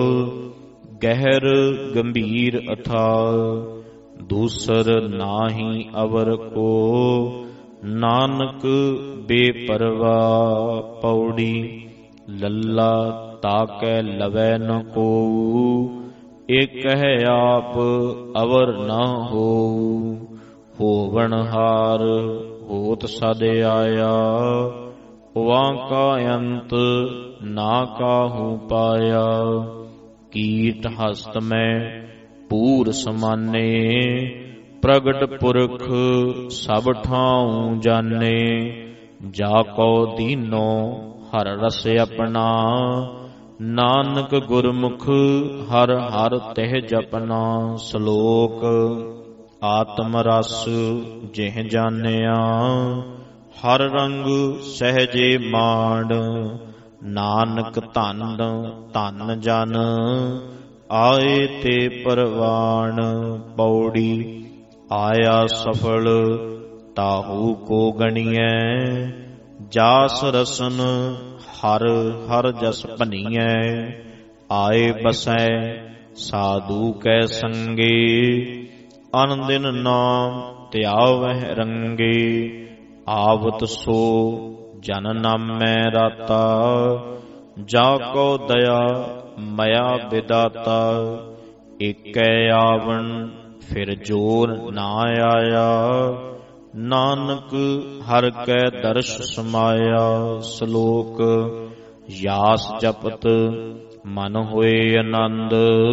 ਗਹਿਰ ਗੰਭੀਰ ਅਥਾਹ। ਦੂਸਰ ਨਾਹੀ ਅਵਰ ਕੋ, ਨਾਨਕ ਬੇਪਰਵਾਹ। ਪੌੜੀ ਲੱਲਾ ਤਾਕੈ ਲਵੈ ਨ ਕੋਊ, ਏਕ ਹੈ ਆਪ ਅਵਰ ਨਾ ਹੋਊ। ਹੋਵਣ ਹਾਰ ਹੋਤ ਸਦ ਆਇਆ, ਉਆਂ ਕਾ ਅੰਤ ਨਾ ਕਾਹੂ ਪਾਇਆ। ਕੀਟ ਹਸਤ ਮੈਂ ਪੂਰ ਸਮਾਨੇ, ਪ੍ਰਗਟ ਪੁਰਖ ਸਭ ਠਾਉ ਜਾਣੇ। ਜਾ ਕੋ ਦੀਨੋ ਹਰ ਰਸ ਆਪਣਾ, ਨਾਨਕ ਗੁਰਮੁਖ ਹਰ ਹਰ ਤਿਹ ਜਪਨਾ। ਸ਼ਲੋਕ ਆਤਮ ਰਸ ਜਿਹ ਜਾਣਿਆ, ਹਰ ਰੰਗ ਸਹਿਜੇ ਮਾਣ। ਨਾਨਕ ਧਨ ਧਨ ਜਨ, ਆਏ ਤੇ ਪਰਵਾਣ। ਪੌੜੀ ਆਇਆ ਸਫਲ ਤਾਹੂ ਕੋ ਗਣੀਐ, ਜਾਸ ਰਸਨ ਹਰ ਹਰ ਜਸ ਭਨੀਐ। ਆਏ ਬਸੈ ਸਾਧੂ ਕੈ ਸੰਗੇ, ਅਨਦਿਨ ਨਾਮ ਧਿਆਵਹਿ ਰੰਗੇ। ਆਵਤ ਸੋ ਜਨ ਨਾਮੈ ਰਾਤਾ, ਜਾ ਕੋ ਦਇਆ ਮਇਆ ਵਿਦਾਤਾ। ਏਕੈ ਆਵਣ ਫਿਰ ਜੋਰ ਨਾ ਆਇਆ, ਨਾਨਕ ਹਰ ਕੈ ਦਰਸ਼ ਸਮਾਇਆ। ਸ਼ਲੋਕ ਯਾਸ ਜਪਤ ਮਨ ਹੋਏ ਆਨੰਦ,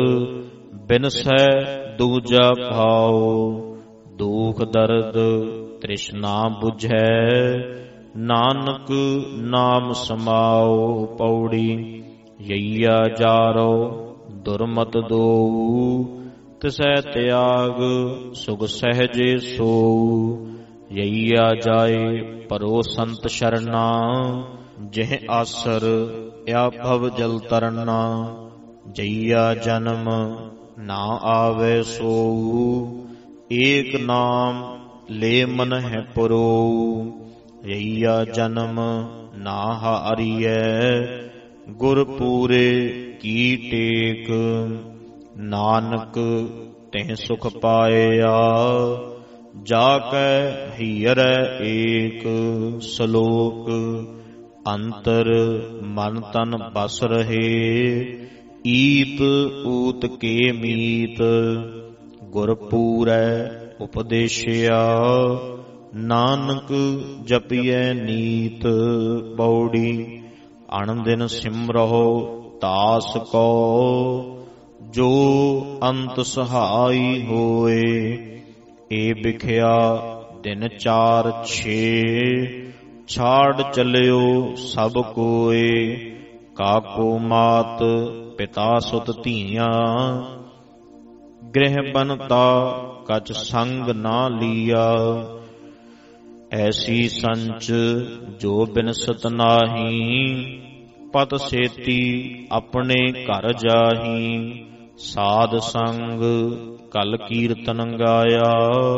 ਬਿਨਸੈ ਦੂਜਾ ਭਾਉ। ਦੁਖ ਦਰਦ ਤ੍ਰਿਸ਼ਨਾ ਬੁਝੈ, ਨਾਨਕ ਨਾਮ ਸਮਾਉ। ਪੌੜੀ ਯਈਆ ਜਾਰੋ ਦੁਰਮਤ ਦੋਊ, ਤਿਸੈ ਤਿਆਗ ਸੁਖ ਸਹਿਜੇ ਸੋਊ। ਯਈਆ ਜਾਏ ਪਰੋ ਸੰਤ ਸ਼ਰਨਾ ਜਿਹ ਆਸਰ ਇਆ ਭਵ ਜਲ ਤਰਨਾ। ਜਈਆ ਜਨਮ ਨਾ ਆਵੇ ਸੋਊ ਏਕ ਨਾਮ ਲੈ ਮਨ ਹੈ ਪੁਰੋਊ। ਯਈਆ ਜਨਮ ਨਾ ਹਾਰੀਐ ਗੁਰ ਪੂਰੇ ਕੀ ਟੇਕ। ਨਾਨਕ ਤਿਹ ਸੁਖ ਪਾਇਆ ਜਾ ਕੈ ਹੀਰੈ ਏਕ। ਸ਼ਲੋਕ ਅੰਤਰ ਮਨ ਤਨ ਬਸ ਰਹੇ ਈਤ ਊਤ ਕੇ ਮੀਤ। ਗੁਰ ਪੂਰੈ ਉਪਦੇਸ਼ਿਆ ਨਾਨਕ ਜਪੀਐ ਨੀਤ। ਪੌੜੀ ਅਣਦਿਨ ਸਿਮਰਹੁ ਤਾਸ ਕੋ ਜੋ ਅੰਤ ਸਹਾਈ ਹੋਏ। ਏ ਬਿਖਿਆ ਦਿਨ 4-6 ਛਾੜ ਚਲਿਓ ਸਭ ਕੋਏ। ਕਾਕੋ ਮਾਤ ਪਿਤਾ ਸੁਤ ਧੀਆਂ ਗ੍ਰਹਿ ਬਨਤਾ ਕਛ ਸੰਗ ਨਾ ਲੀਆ। ਐਸੀ ਸੰਚ ਜੋ ਬਿਨਸਤ ਨਾਹੀ ਪਤ ਸੇਤੀ ਆਪਣੇ ਘਰ ਜਾਹੀ। ਸਾਧ ਸੰਗ ਕਲ ਕੀਰਤਨ ਗਾਇਆ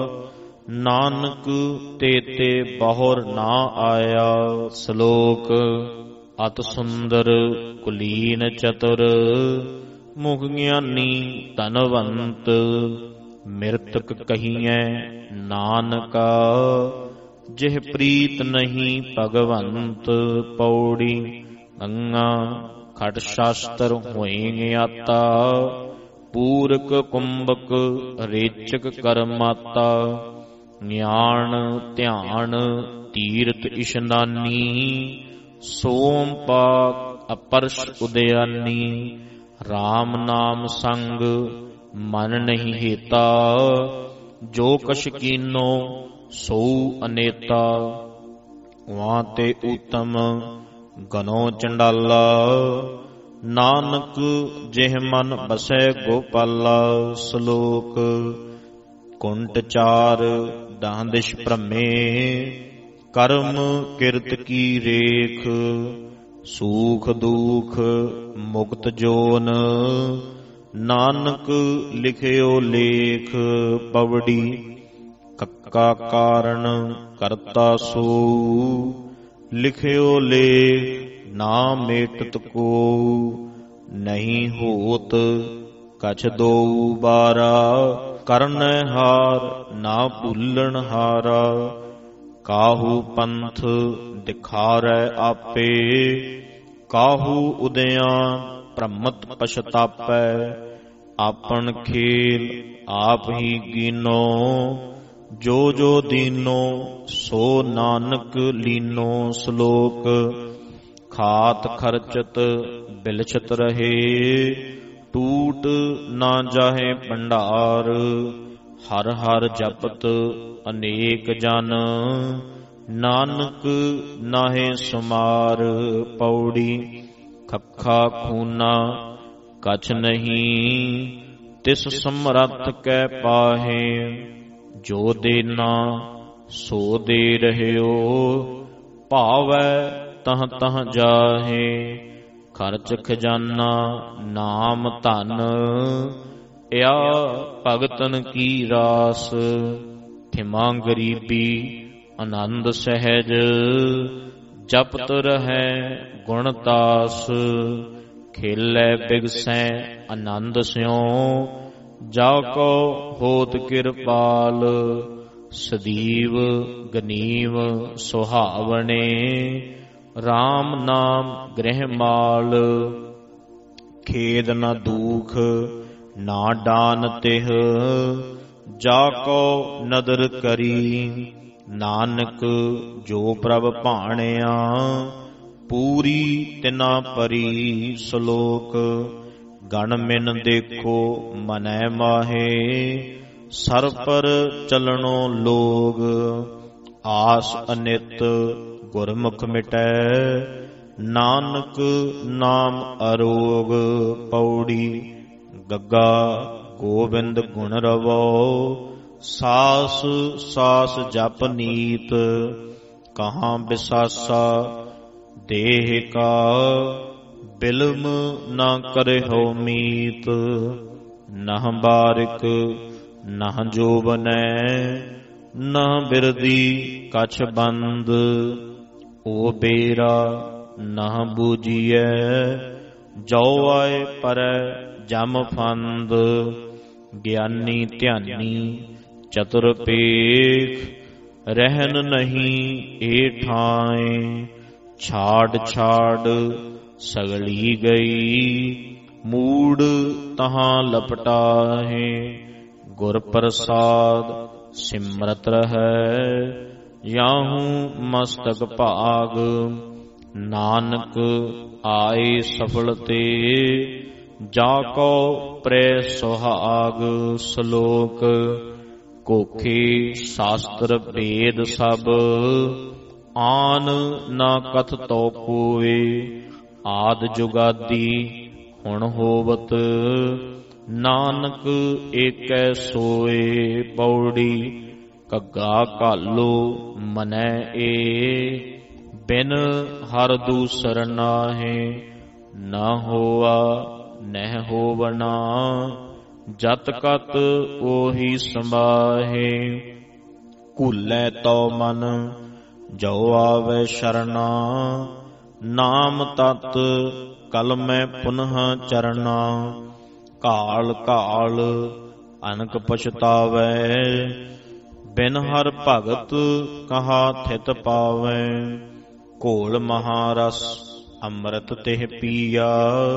ਨਾਨਕ ਤੇਤੇ ਬਹੁਰ ਨਾ ਆਇਆ। ਸ਼ਲੋਕ ਅਤ ਸੁੰਦਰ ਕੁਲੀਨ ਚਤੁਰ ਮੁਖ ਗਿਆਨੀ ਧਨਵੰਤ। ਮਿਰਤਕ ਕਹੀਐ ਨਾਨਕਾ ਜਿਹ ਪ੍ਰੀਤ ਨਹੀਂ ਭਗਵੰਤ। ਪੌੜੀ ਗੰਗਾ ਖਟ ਸ਼ਾਸਤਰ ਹੋਏ ਗਿਆਤਾ ਪੂਰਕ ਕੁੰਭਕ ਰੇਚਕ ਕਰਮਾਤਾ। ਗਿਆਨ ਧਿਆਨ ਤੀਰਥ ਇਸ਼ਨਾਨੀ ਸੋਮ ਪਾਕ ਅਪਰਸ਼ ਉਦਿਆਨੀ। ਰਾਮ ਨਾਮ ਸੰਗ ਮਨ ਨਹੀਂ ਹੇਤਾ ਜੋ ਕਛ ਕੀਨੋ ਸੋ ਅਨੇਤਾ। ਵਾਂ ਤੇ ਊਤਮ ਗਨੋ ਚੰਡਾਲਾ ਨਾਨਕ ਜਿਹ ਮਨ ਬਸੈ ਗੋਪਾਲਾ। ਸ਼ਲੋਕ ਕੁੰਟ 4 ਦਹ ਦਿਸ਼ ਭ੍ਰਮੇ ਕਰਮ ਕਿਰਤ ਕੀ ਰੇਖ। ਸੂਖ ਦੂਖ ਮੁਕਤ ਜੋਨ ਨਾਨਕ ਲਿਖਿਓ ਲੇਖ। ਪਵੜੀ ਕੱਕਾ ਕਾਰਨ ਕਰਤਾ ਸੋਊ ਲਿਖਿਓ ਲੇਖ ਨਾ ਮੇਟਤ ਕੋ। ਨਹੀਂ ਹੋਤ ਕਛ ਦੋਊ ਬਾਰਾ ਕਰਨੈ ਹਾਰ ਨਾ ਭੁੱਲਣ ਹਾਰਾ। ਕਾਹੂ ਪੰਥ ਦਿਖਾਰੈ ਆਪੇ ਕਾਹੂ ਉਦਿਆਂ ਭ੍ਰਮਤ ਪਛਤਾਪੈ। ਆਪਨ ਖੇਲ ਆਪ ਹੀ ਕੀਨੋ ਜੋ ਜੋ ਦੀਨੋ ਸੋ ਨਾਨਕ ਲੀਨੋ। ਸ਼ਲੋਕ ਖਾਤ ਖਰਚਤ ਬਿਲਛਤ ਰਹੇ ਟੂਟ ਨਾ ਜਾਹੇ ਭੰਡਾਰ। ਹਰ ਹਰ ਜਪਤ ਅਨੇਕ ਜਨ ਨਾਨਕ ਨਾਹੇ ਸੁਮਾਰ। ਪੌੜੀ ਖੱਖਾ ਖੂਨਾ ਕਛ ਨਹੀਂ ਤਿਸ ਸਮਰੱਥ ਕੈ ਪਾਹੇ। ਜੋ ਦੇਨਾ ਸੋ ਦੇ ਰਹਿਓ ਭਾਵੈ ਤਹ ਤਹ ਜਾਹੇ। ਖਰਚ ਖਜ਼ਾਨਾ ਨਾਮ ਧਨ ਇਆ ਭਗਤਨ ਕੀ ਰਾਸ। ਖਿਮਾ ਗਰੀਬੀ ਆਨੰਦ ਸਹਿਜ ਜਪਤ ਰਹੈ ਗੁਣ ਤਾਸ। ਖੇਲੇ ਬਿਗਸੈ ਆਨੰਦ ਸਿਉ ਜਾ ਕੋ ਹੋਤ ਕਿਰਪਾਲ। ਸਦੀਵ ਗਨੀਵ ਸੁਹਾਵਣੇ ਰਾਮ ਨਾਮ ਗ੍ਰਹਿ ਮਾਲ। ਖੇਦ ਨ ਦੂਖ ਨਾ ਡਾਨ ਤਿਹ ਜਾ ਕੋ ਨਦਰ ਕਰੀ। ਨਾਨਕ ਜੋ ਪ੍ਰਭ ਭਾਣਿਆ ਪੂਰੀ ਤਿਨਾ ਪਰੀ। ਸ਼ਲੋਕ ਗਣ ਮਿਨ ਦੇਖੋ ਮਨੈ ਮਾਹੇ ਸਰ ਪਰ ਚਲਣੋ ਲੋਗ। ਆਸ ਅਨਿਤ ਗੁਰਮੁਖ ਮਿਟੈ ਨਾਨਕ ਨਾਮ ਅਰੋਗ। ਪੌੜੀ ਗੱਗਾ ਗੋਬਿੰਦ ਗੁਣ ਰਵੋ ਸਾਸ ਸਾਸ ਜਪ ਨੀਤ ਕਹਾਂ ਬਿਸਾਸਾ ਦੇਹ ਕਾ ਬਿਲਮ ਨਾ ਕਰਿਓ ਮੀਤ ਨਹ ਬਾਰਿਕ ਨਹ ਜੋਬਨੈ ਨਹ ਬਿਰਦੀ ਕਛ ਬੰਦ ਓ ਬੇਰਾ ਨਹ ਬੂਜੀਐ ਜੋ ਆਏ ਪਰੈ ਜਮ ਫੰਦ ਗਿਆਨੀ ਧਿਆਨੀ ਚਤੁਰ ਪੇਖ ਰਹਿਨ ਨਹੀਂ ਏ ਠਾਏ ਛਾੜ ਛਾੜ ਸਗਲੀ ਗਈ ਮੂੜ ਤਹਾਂ ਲਪਟਾਹੇ ਗੁਰ ਪ੍ਰਸਾਦ ਸਿਮਰਤ ਰਹੈ ਯਾਹੂ ਮਸਤਕ ਭਾਗ ਨਾਨਕ ਆਏ ਸਫਲ ਤੇ ਜਾ ਕੋ ਪ੍ਰੈ ਸੁਹਾਗ ਸ਼ਲੋਕ ਕੋਖੇ ਸ਼ਾਸਤਰ ਭੇਦ ਸਭ ਆਨ ਨਾ ਕਥ ਤੋ ਕੋਏ ਆਦ ਜੁਗਾਦੀ ਹੁਣ ਹੋਵਤ ਨਾਨਕ ਏਕੈ ਸੋਏ ਪੌੜੀ ਕੱਗਾ ਘਾਲੋ ਮਨੈ ਏ ਬਿਨ ਹਰ ਦੂਸਰ ਨਾਹੇ ਨਾ ਹੋਆ ਨਹਿ ਹੋਵਣਾ ਜਤ ਕਤ ਉਹੀ ਸੰਭਾਹੇ ਭੁੱਲੈ ਤੋ ਮਨ ਜੋ ਆਵੇ ਸ਼ਰਨਾ ਨਾਮ ਤਤ ਕਲਮੈ ਪੁਨਹ ਚਰਨਾ ਕਾਲ ਕਾਲ ਅਨਕ ਪਛਤਾਵੈ ਬਿਨ ਹਰ ਭਗਤ ਕਹਾ ਥਿਤ ਪਾਵੈ ਘੋਲ ਮਹਾਰਸ ਅੰਮ੍ਰਿਤ ਤਿਹ ਪੀਆ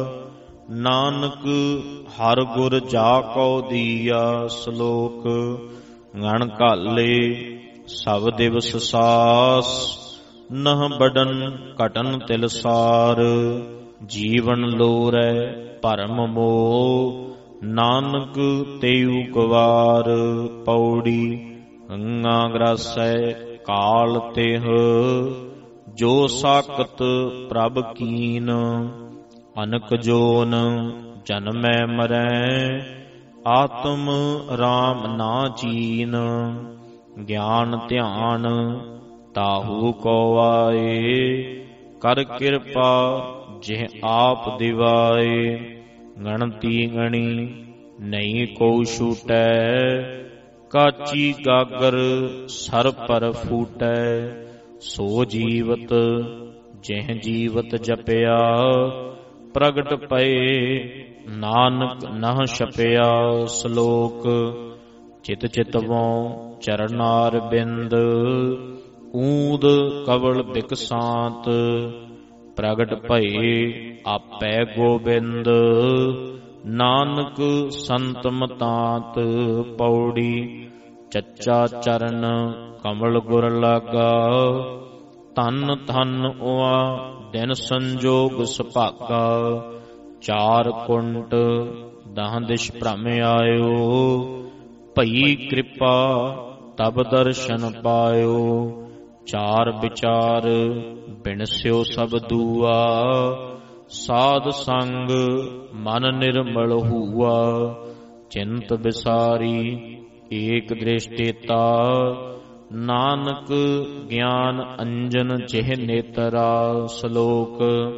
ਨਾਨਕ ਹਰ ਗੁਰ ਜਾ ਕਉ ਦੀਆ ਸ਼ਲੋਕ ਗਣ ਘਾਲੇ ਸਭ ਦਿਵਸ ਸਾਸ ਨਹ ਬਡਨ ਘਟਨ ਤਿਲਸਾਰ ਜੀਵਨ ਲੋਰੈ ਭਰਮ ਮੋਹ ਨਾਨਕ ਤੇਉ ਕੁਵਾਰ ਪੌੜੀ ਗੰਗਾ ਗ੍ਰਾਸੈ ਕਾਲ ਤਿਹ ਜੋ ਸਾਕਤ ਪ੍ਰਭ ਕੀਨ ਅਨਕ ਜੋਨ ਜਨਮੈ ਮਰੈ ਆਤਮ ਰਾਮ ਨਾ ਚੀਨ ਗਿਆਨ ਧਿਆਨ ਤਾਹੂ ਕੋ ਆਏ ਕਰ ਕਿਰਪਾ ਜਿਹ ਆਪ ਦਿਵਾਏ ਗਣਤੀ ਗਣੀ ਨਹੀਂ ਕੋ ਛੂਟੈ ਕਾਚੀ ਗਾਗਰ ਸਰ ਪਰ ਫੂਟੈ ਸੋ ਜੀਵਤ ਜਿਹ ਜੀਵਤ ਜਪਿਆ ਪ੍ਰਗਟ ਪਏ ਨਾਨਕ ਨਹ ਛਪਿਆ ਸ਼ਲੋਕ ਚਿਤ ਚਿਤਵੋਂ ਚਰਨਾਰ ਬਿੰਦ ਊਦ ਕਵਲ ਬਿਕਸਾਂਤ ਪ੍ਰਗਟ ਭਏ ਆਪੈ ਗੋਬਿੰਦ ਨਾਨਕ ਸੰਤ ਮਤਾਂਤ ਪੌੜੀ ਚੱਚਾ ਚਰਨ ਕਮਲ ਗੁਰ ਲਾਗਾ ਧਨ ਧਨ ਉਆ ਦਿਨ ਸੰਜੋਗ ਸੁਭਾਗਾ ਚਾਰ ਕੁੰਟ ਦਹ ਦਿਸ਼ ਭ੍ਰਮ ਆਇਓ ਭਈ ਕਿਰਪਾ ਤਬ ਦਰਸ਼ਨ ਪਾਇਓ ਚਾਰ ਵਿਚਾਰ ਬਿਨਸਿਓ ਸਭ ਦੂਆ ਸਾਧ ਸੰਗ ਮਨ ਨਿਰਮਲ ਹੂਆ ਚਿੰਤ ਬਿਸਾਰੀ ਏਕ ਦ੍ਰਿਸ਼ਟੇਤਾ ਨਾਨਕ ਗਿਆਨ ਅੰਜਨ ਜਿਹ ਨੇਤਰਾ ਸ਼ਲੋਕ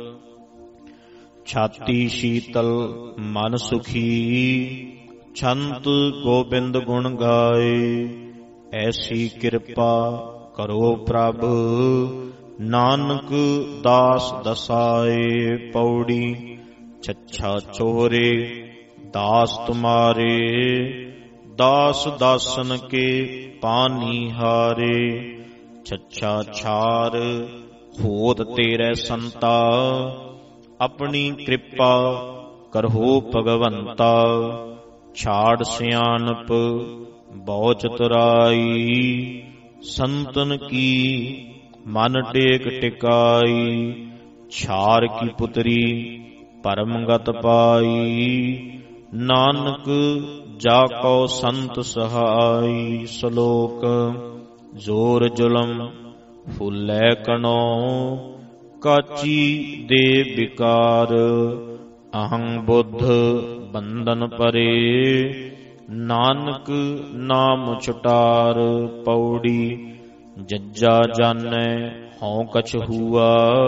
ਛਾਤੀ ਸ਼ੀਤਲ ਮਨ ਸੁਖੀ ਛੰਤ ਗੋਬਿੰਦ ਗੁਣ ਗਾਏ ਐਸੀ ਕਿਰਪਾ ਕਰੋ ਪ੍ਰਭ ਨਾਨਕ ਦਾਸ ਦਸਾਏ ਪੌੜੀ ਛੱਛਾ ਚੋਰੇ ਦਾਸ ਤੁਮਾਰੇ ਦਾਸ ਦਾਸਨ ਕੇ ਪਾਨੀ ਹਾਰੇ ਛੱਛਾ ਛਾਰ ਹੋਤ ਤੇਰੇ ਸੰਤਾ ਆਪਣੀ ਕਿਰਪਾ ਕਰਹੋ ਭਗਵੰਤਾ ਛਾੜ ਸਿਆਣਪ ਬਹੁ ਚਤੁਰਾਈ ਸੰਤਨ ਕੀ ਮਨ ਟੇਕ ਟਿਕਾਈ ਛਾਰ ਕੀ ਪੁਤਰੀ ਪਰਮਗਤ ਪਾਈ ਨਾਨਕ ਜਾ ਕੋ ਸੰਤ ਸਹਾਈ ਸ਼ਲੋਕ ਜ਼ੋਰ ਜ਼ੁਲਮ ਫੁੱਲੇ ਕਣੋ ਕਾਚੀ ਦੇ ਵਿਕਾਰ ਅਹੰ ਬੁੱਧ ਬੰਧਨ ਪਰੇ ਨਾਨਕ ਨਾਮ ਛੁਟਾਰ। ਪੌੜੀ ਜੱਜਾ ਜਾਣੈ ਹਉ ਕਛ ਹੂਆ,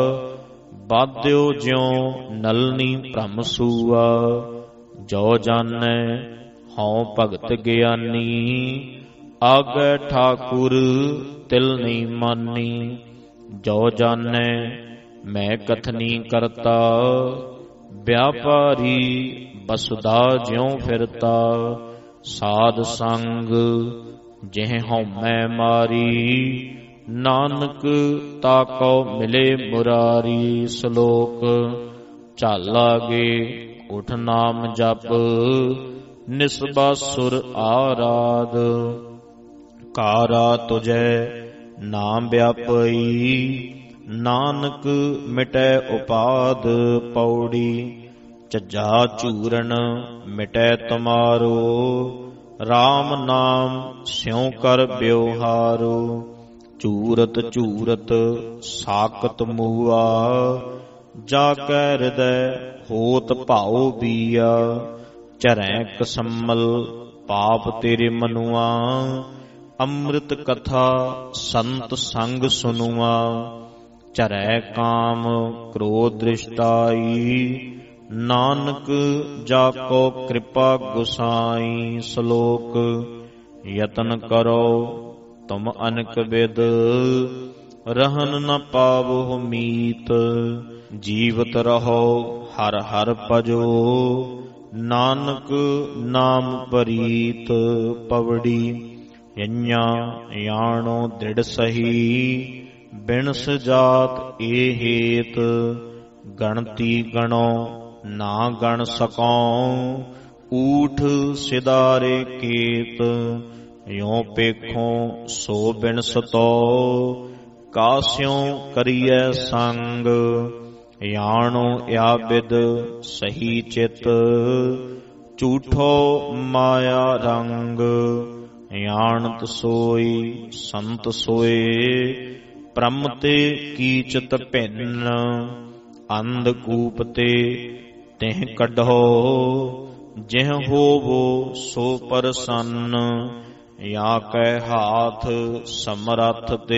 ਬਾਧਿਓ ਜਿਉ ਨਲਨੀ ਭ੍ਰਮ ਸੂਆ। ਜੋ ਜਾਣੈ ਹਉ ਭਗਤ ਗਿਆਨੀ, ਆਗੈ ਠਾਕੁਰ ਤਿਲ ਨਹੀਂ ਮਾਨੀ। ਜੋ ਜਾਣੈ ਮੈਂ ਕਥਨੀ ਕਰਤਾ, ਵਿਆਪਾਰੀ ਬਸੁਦਾ ਜਿਉ ਫਿਰਤਾ। ਸਾਧ ਸੰਗ ਜਿਹ ਹਉਮੈ ਮਾਰੀ, ਨਾਨਕ ਤਾਕੋ ਮਿਲੇ ਮੁਰਾਰੀ। ਸ਼ਲੋਕ ਝਾਲਾਗੇ ਉਠ ਨਾਮ ਜਪ, ਨਿਸਬਾ ਸੁਰ ਆਰਾਧ। ਕਾਰਾ ਤੁਜੈ ਨਾਮ ਵਿਆਪਈ, ਨਾਨਕ ਮਿਟੈ ਉਪਾਦ। ਪੌੜੀ ਝੱਝਾ ਝੂਰਨ ਮਿਟੈ ਤੁਮਾਰੋ, RAM ਨਾਮ ਸਿਉ ਕਰ ਬਿਵਹਾਰੋ। ਝੂਰਤ ਝੂਰਤ ਸਾਕਤ ਮੂਆ, ਜਾ ਕੈ ਹਿਰਦੈ ਹੋਤ ਭਾਉ ਬੀਆ। ਚਰੈ ਕਸੰਮਲ ਪਾਪ ਤੇਰੇ ਮਨੁਆ, ਅੰਮ੍ਰਿਤ ਕਥਾ ਸੰਤ ਸੰਗ ਸੁਨੁਆ। ਚਰੈ ਕਾਮ ਕ੍ਰੋਧ ਦ੍ਰਿਸ਼ਟਾਈ, ਨਾਨਕ ਜਾ ਕੋ ਕਿਰਪਾ ਗੁਸਾਈ। ਸ਼ਲੋਕ ਯਤਨ ਕਰੋ ਤੁਮ ਅਨਕ ਬਿਦ, ਰਹਨ ਨ ਪਾਵਹੁ ਮੀਤ। ਜੀਵਤ ਰਹੋ ਹਰ ਹਰ ਭਜੋ, ਨਾਨਕ ਨਾਮ ਪਰੀਤ। ਪਵੜੀ ਯඤਾ ਯਾਣੋ ਦ੍ਰਿੜ ਸਹੀ, ਬਿਨ ਸਜਾਤ ਏ ਹੇਤ। ਗਣਤੀ ਗਣੋ ਨਾ ਗਣ ਸਕਉ, ਊਠ ਸਿਦਾਰੇ ਕੇਤ। ਯੋਂ ਪੇਖੋਂ ਸੋ ਬਿਨ ਸਤੋ, ਕਾਸਿਉ ਕਰੀਐ ਸੰਗ। ਯਾਣੋ ਯਾ ਬਿਦ ਸਹੀ ਚਿਤ, ਝੂਠੋ ਮਾਇਆ ਰੰਗ। ਯਾਣਤ ਸੋਈ ਸੰਤ ਸੋਏ, ਭ੍ਰਮ ਤੇ ਕੀਚਤ ਭਿੰਨ। ਅੰਧ ਕੂਪ ਤੇ ਤਿਹ ਕੱਢੋ, ਜਿਹ ਹੋਵੋ ਸੋ ਪ੍ਰਸੰਨ। ਯਾ ਕੈ ਹਾਥ ਸਮਰੱਥ ਤੇ,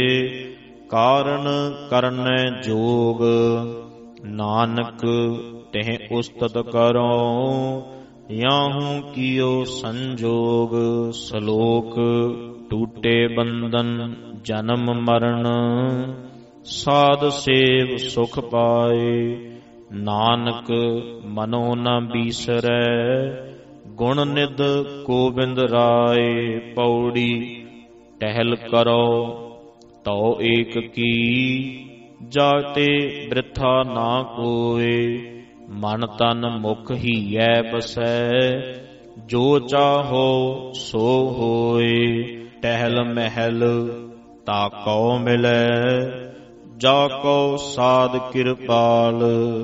ਕਾਰਨ ਕਰਨੈ ਜੋਗ। ਨਾਨਕ ਤਿਹ ਉਸਤਤ ਕਰੋ, ਯਾਹੂ ਕੀਓ ਸੰਜੋਗ। ਸ਼ਲੋਕ ਟੂਟੇ ਬੰਧਨ ਜਨਮ ਮਰਨ, ਸਾਧ ਸੇਵ ਸੁਖ ਪਾਏ। ਨਾਨਕ ਮਨੋ ਨ ਬੀਸਰੈ, ਗੁਣ ਨਿਧ ਗੋਬਿੰਦ ਰਾਏ। ਪੌੜੀ ਟਹਿਲ ਕਰੋ ਤਉ ਏਕ ਕੀ, ਜਾਤੇ ਬ੍ਰਿਥਾ ਨਾ ਕੋਏ। ਮਨ ਤਨ ਮੁਖ ਹੀਐ ਬਸੈ, ਜੋ ਚਾਹੋ ਸੋ ਹੋਏ। ਟਹਿਲ ਮਹਿਲ ਤਾ ਕਉ ਮਿਲੈ, ਜਾ ਕਉ ਸਾਧ ਕਿਰਪਾਲ।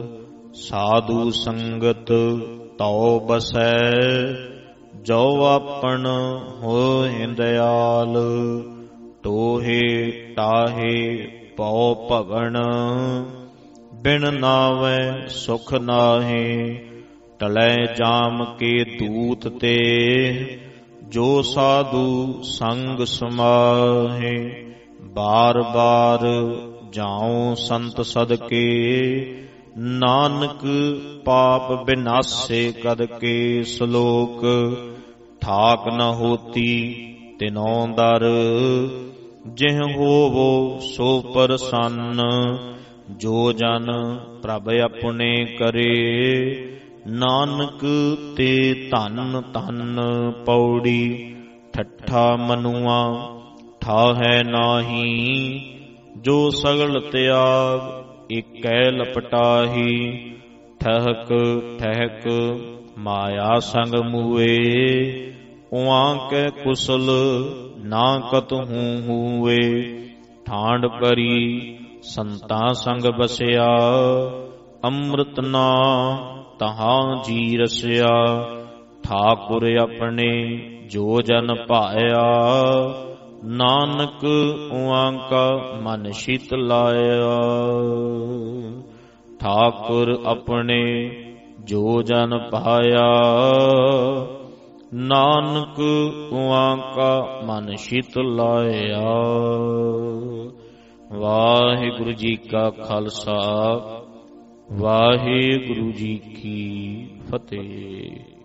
ਸਾਧੂ ਸੰਗਤ ਤਉ ਬਸੈ, ਜੋ ਆਪਣ ਹੋਇ ਦਇਆਲ। ਟੋਹੇ ਟਾਹੇ ਪਉ ਭਵਨ, ਬਿਨ ਨਾਵੈ ਸੁਖ ਨਾਹੀ। ਟਲੈ ਜਾਮ ਕੇ ਦੂਤ ਤੇ, ਜੋ ਸਾਧੂ ਸੰਗ ਸਮਾਹੇ। ਬਾਰ ਬਾਰ ਜਾਉ ਸੰਤ ਸਦਕੇ, ਨਾਨਕ ਪਾਪ ਬਿਨਾਸੇ ਕਦ ਕੇ। ਸ਼ਲੋਕ ਠਾਕ ਨ ਹੋਤੀ ਤਿਨੋ ਦਰ, ਜਿਹ ਹੋਵੋ ਸੋ ਪ੍ਰਸੰਨ। ਜੋ ਜਨ ਪ੍ਰਭ ਆਪਣੇ ਕਰੇ, ਨਾਨਕ ਤੇ ਧਨ ਧਨ। ਪੌੜੀ ਠੱਠਾ ਮਨੁਆ ਠਾਹੈ ਨਾਹੀ, ਜੋ ਸਗਲ ਤਿਆਗ ਏਕੈ ਲਪਟਾਹੀ। ਠਹਕ ਠਹਿਕ ਮਾਇਆ ਸੰਗ ਮੂਏ, ਉਆਂ ਕੈ ਕੁਸਲ ਨਾ ਕਤਹੂ ਹੂਏ। ਠਾਂਡ ਭਰੀ ਸੰਤਾਂ ਸੰਗ ਬਸਿਆ, ਅੰਮ੍ਰਿਤ ਨਾ ਤਹਾਂ ਜੀ ਰਸਿਆ। ਠਾਕੁਰ ਆਪਣੇ ਜੋ ਜਨ ਭਾਇਆ, ਨਾਨਕ ਉਆਂ ਕਾ ਮਨ ਸ਼ੀਤ ਲਾਇਆ। ਠਾਕੁਰ ਆਪਣੇ ਜੋ ਜਨ ਪਾਇਆ, ਨਾਨਕ ਉਆਂ ਕਾ ਮਨ ਸ਼ੀਤਲ ਲਾਇਆ। ਵਾਹਿਗੁਰੂ ਜੀ ਕਾ ਖਾਲਸਾ, ਵਾਹਿਗੁਰੂ ਜੀ ਕੀ ਫਤਿਹ।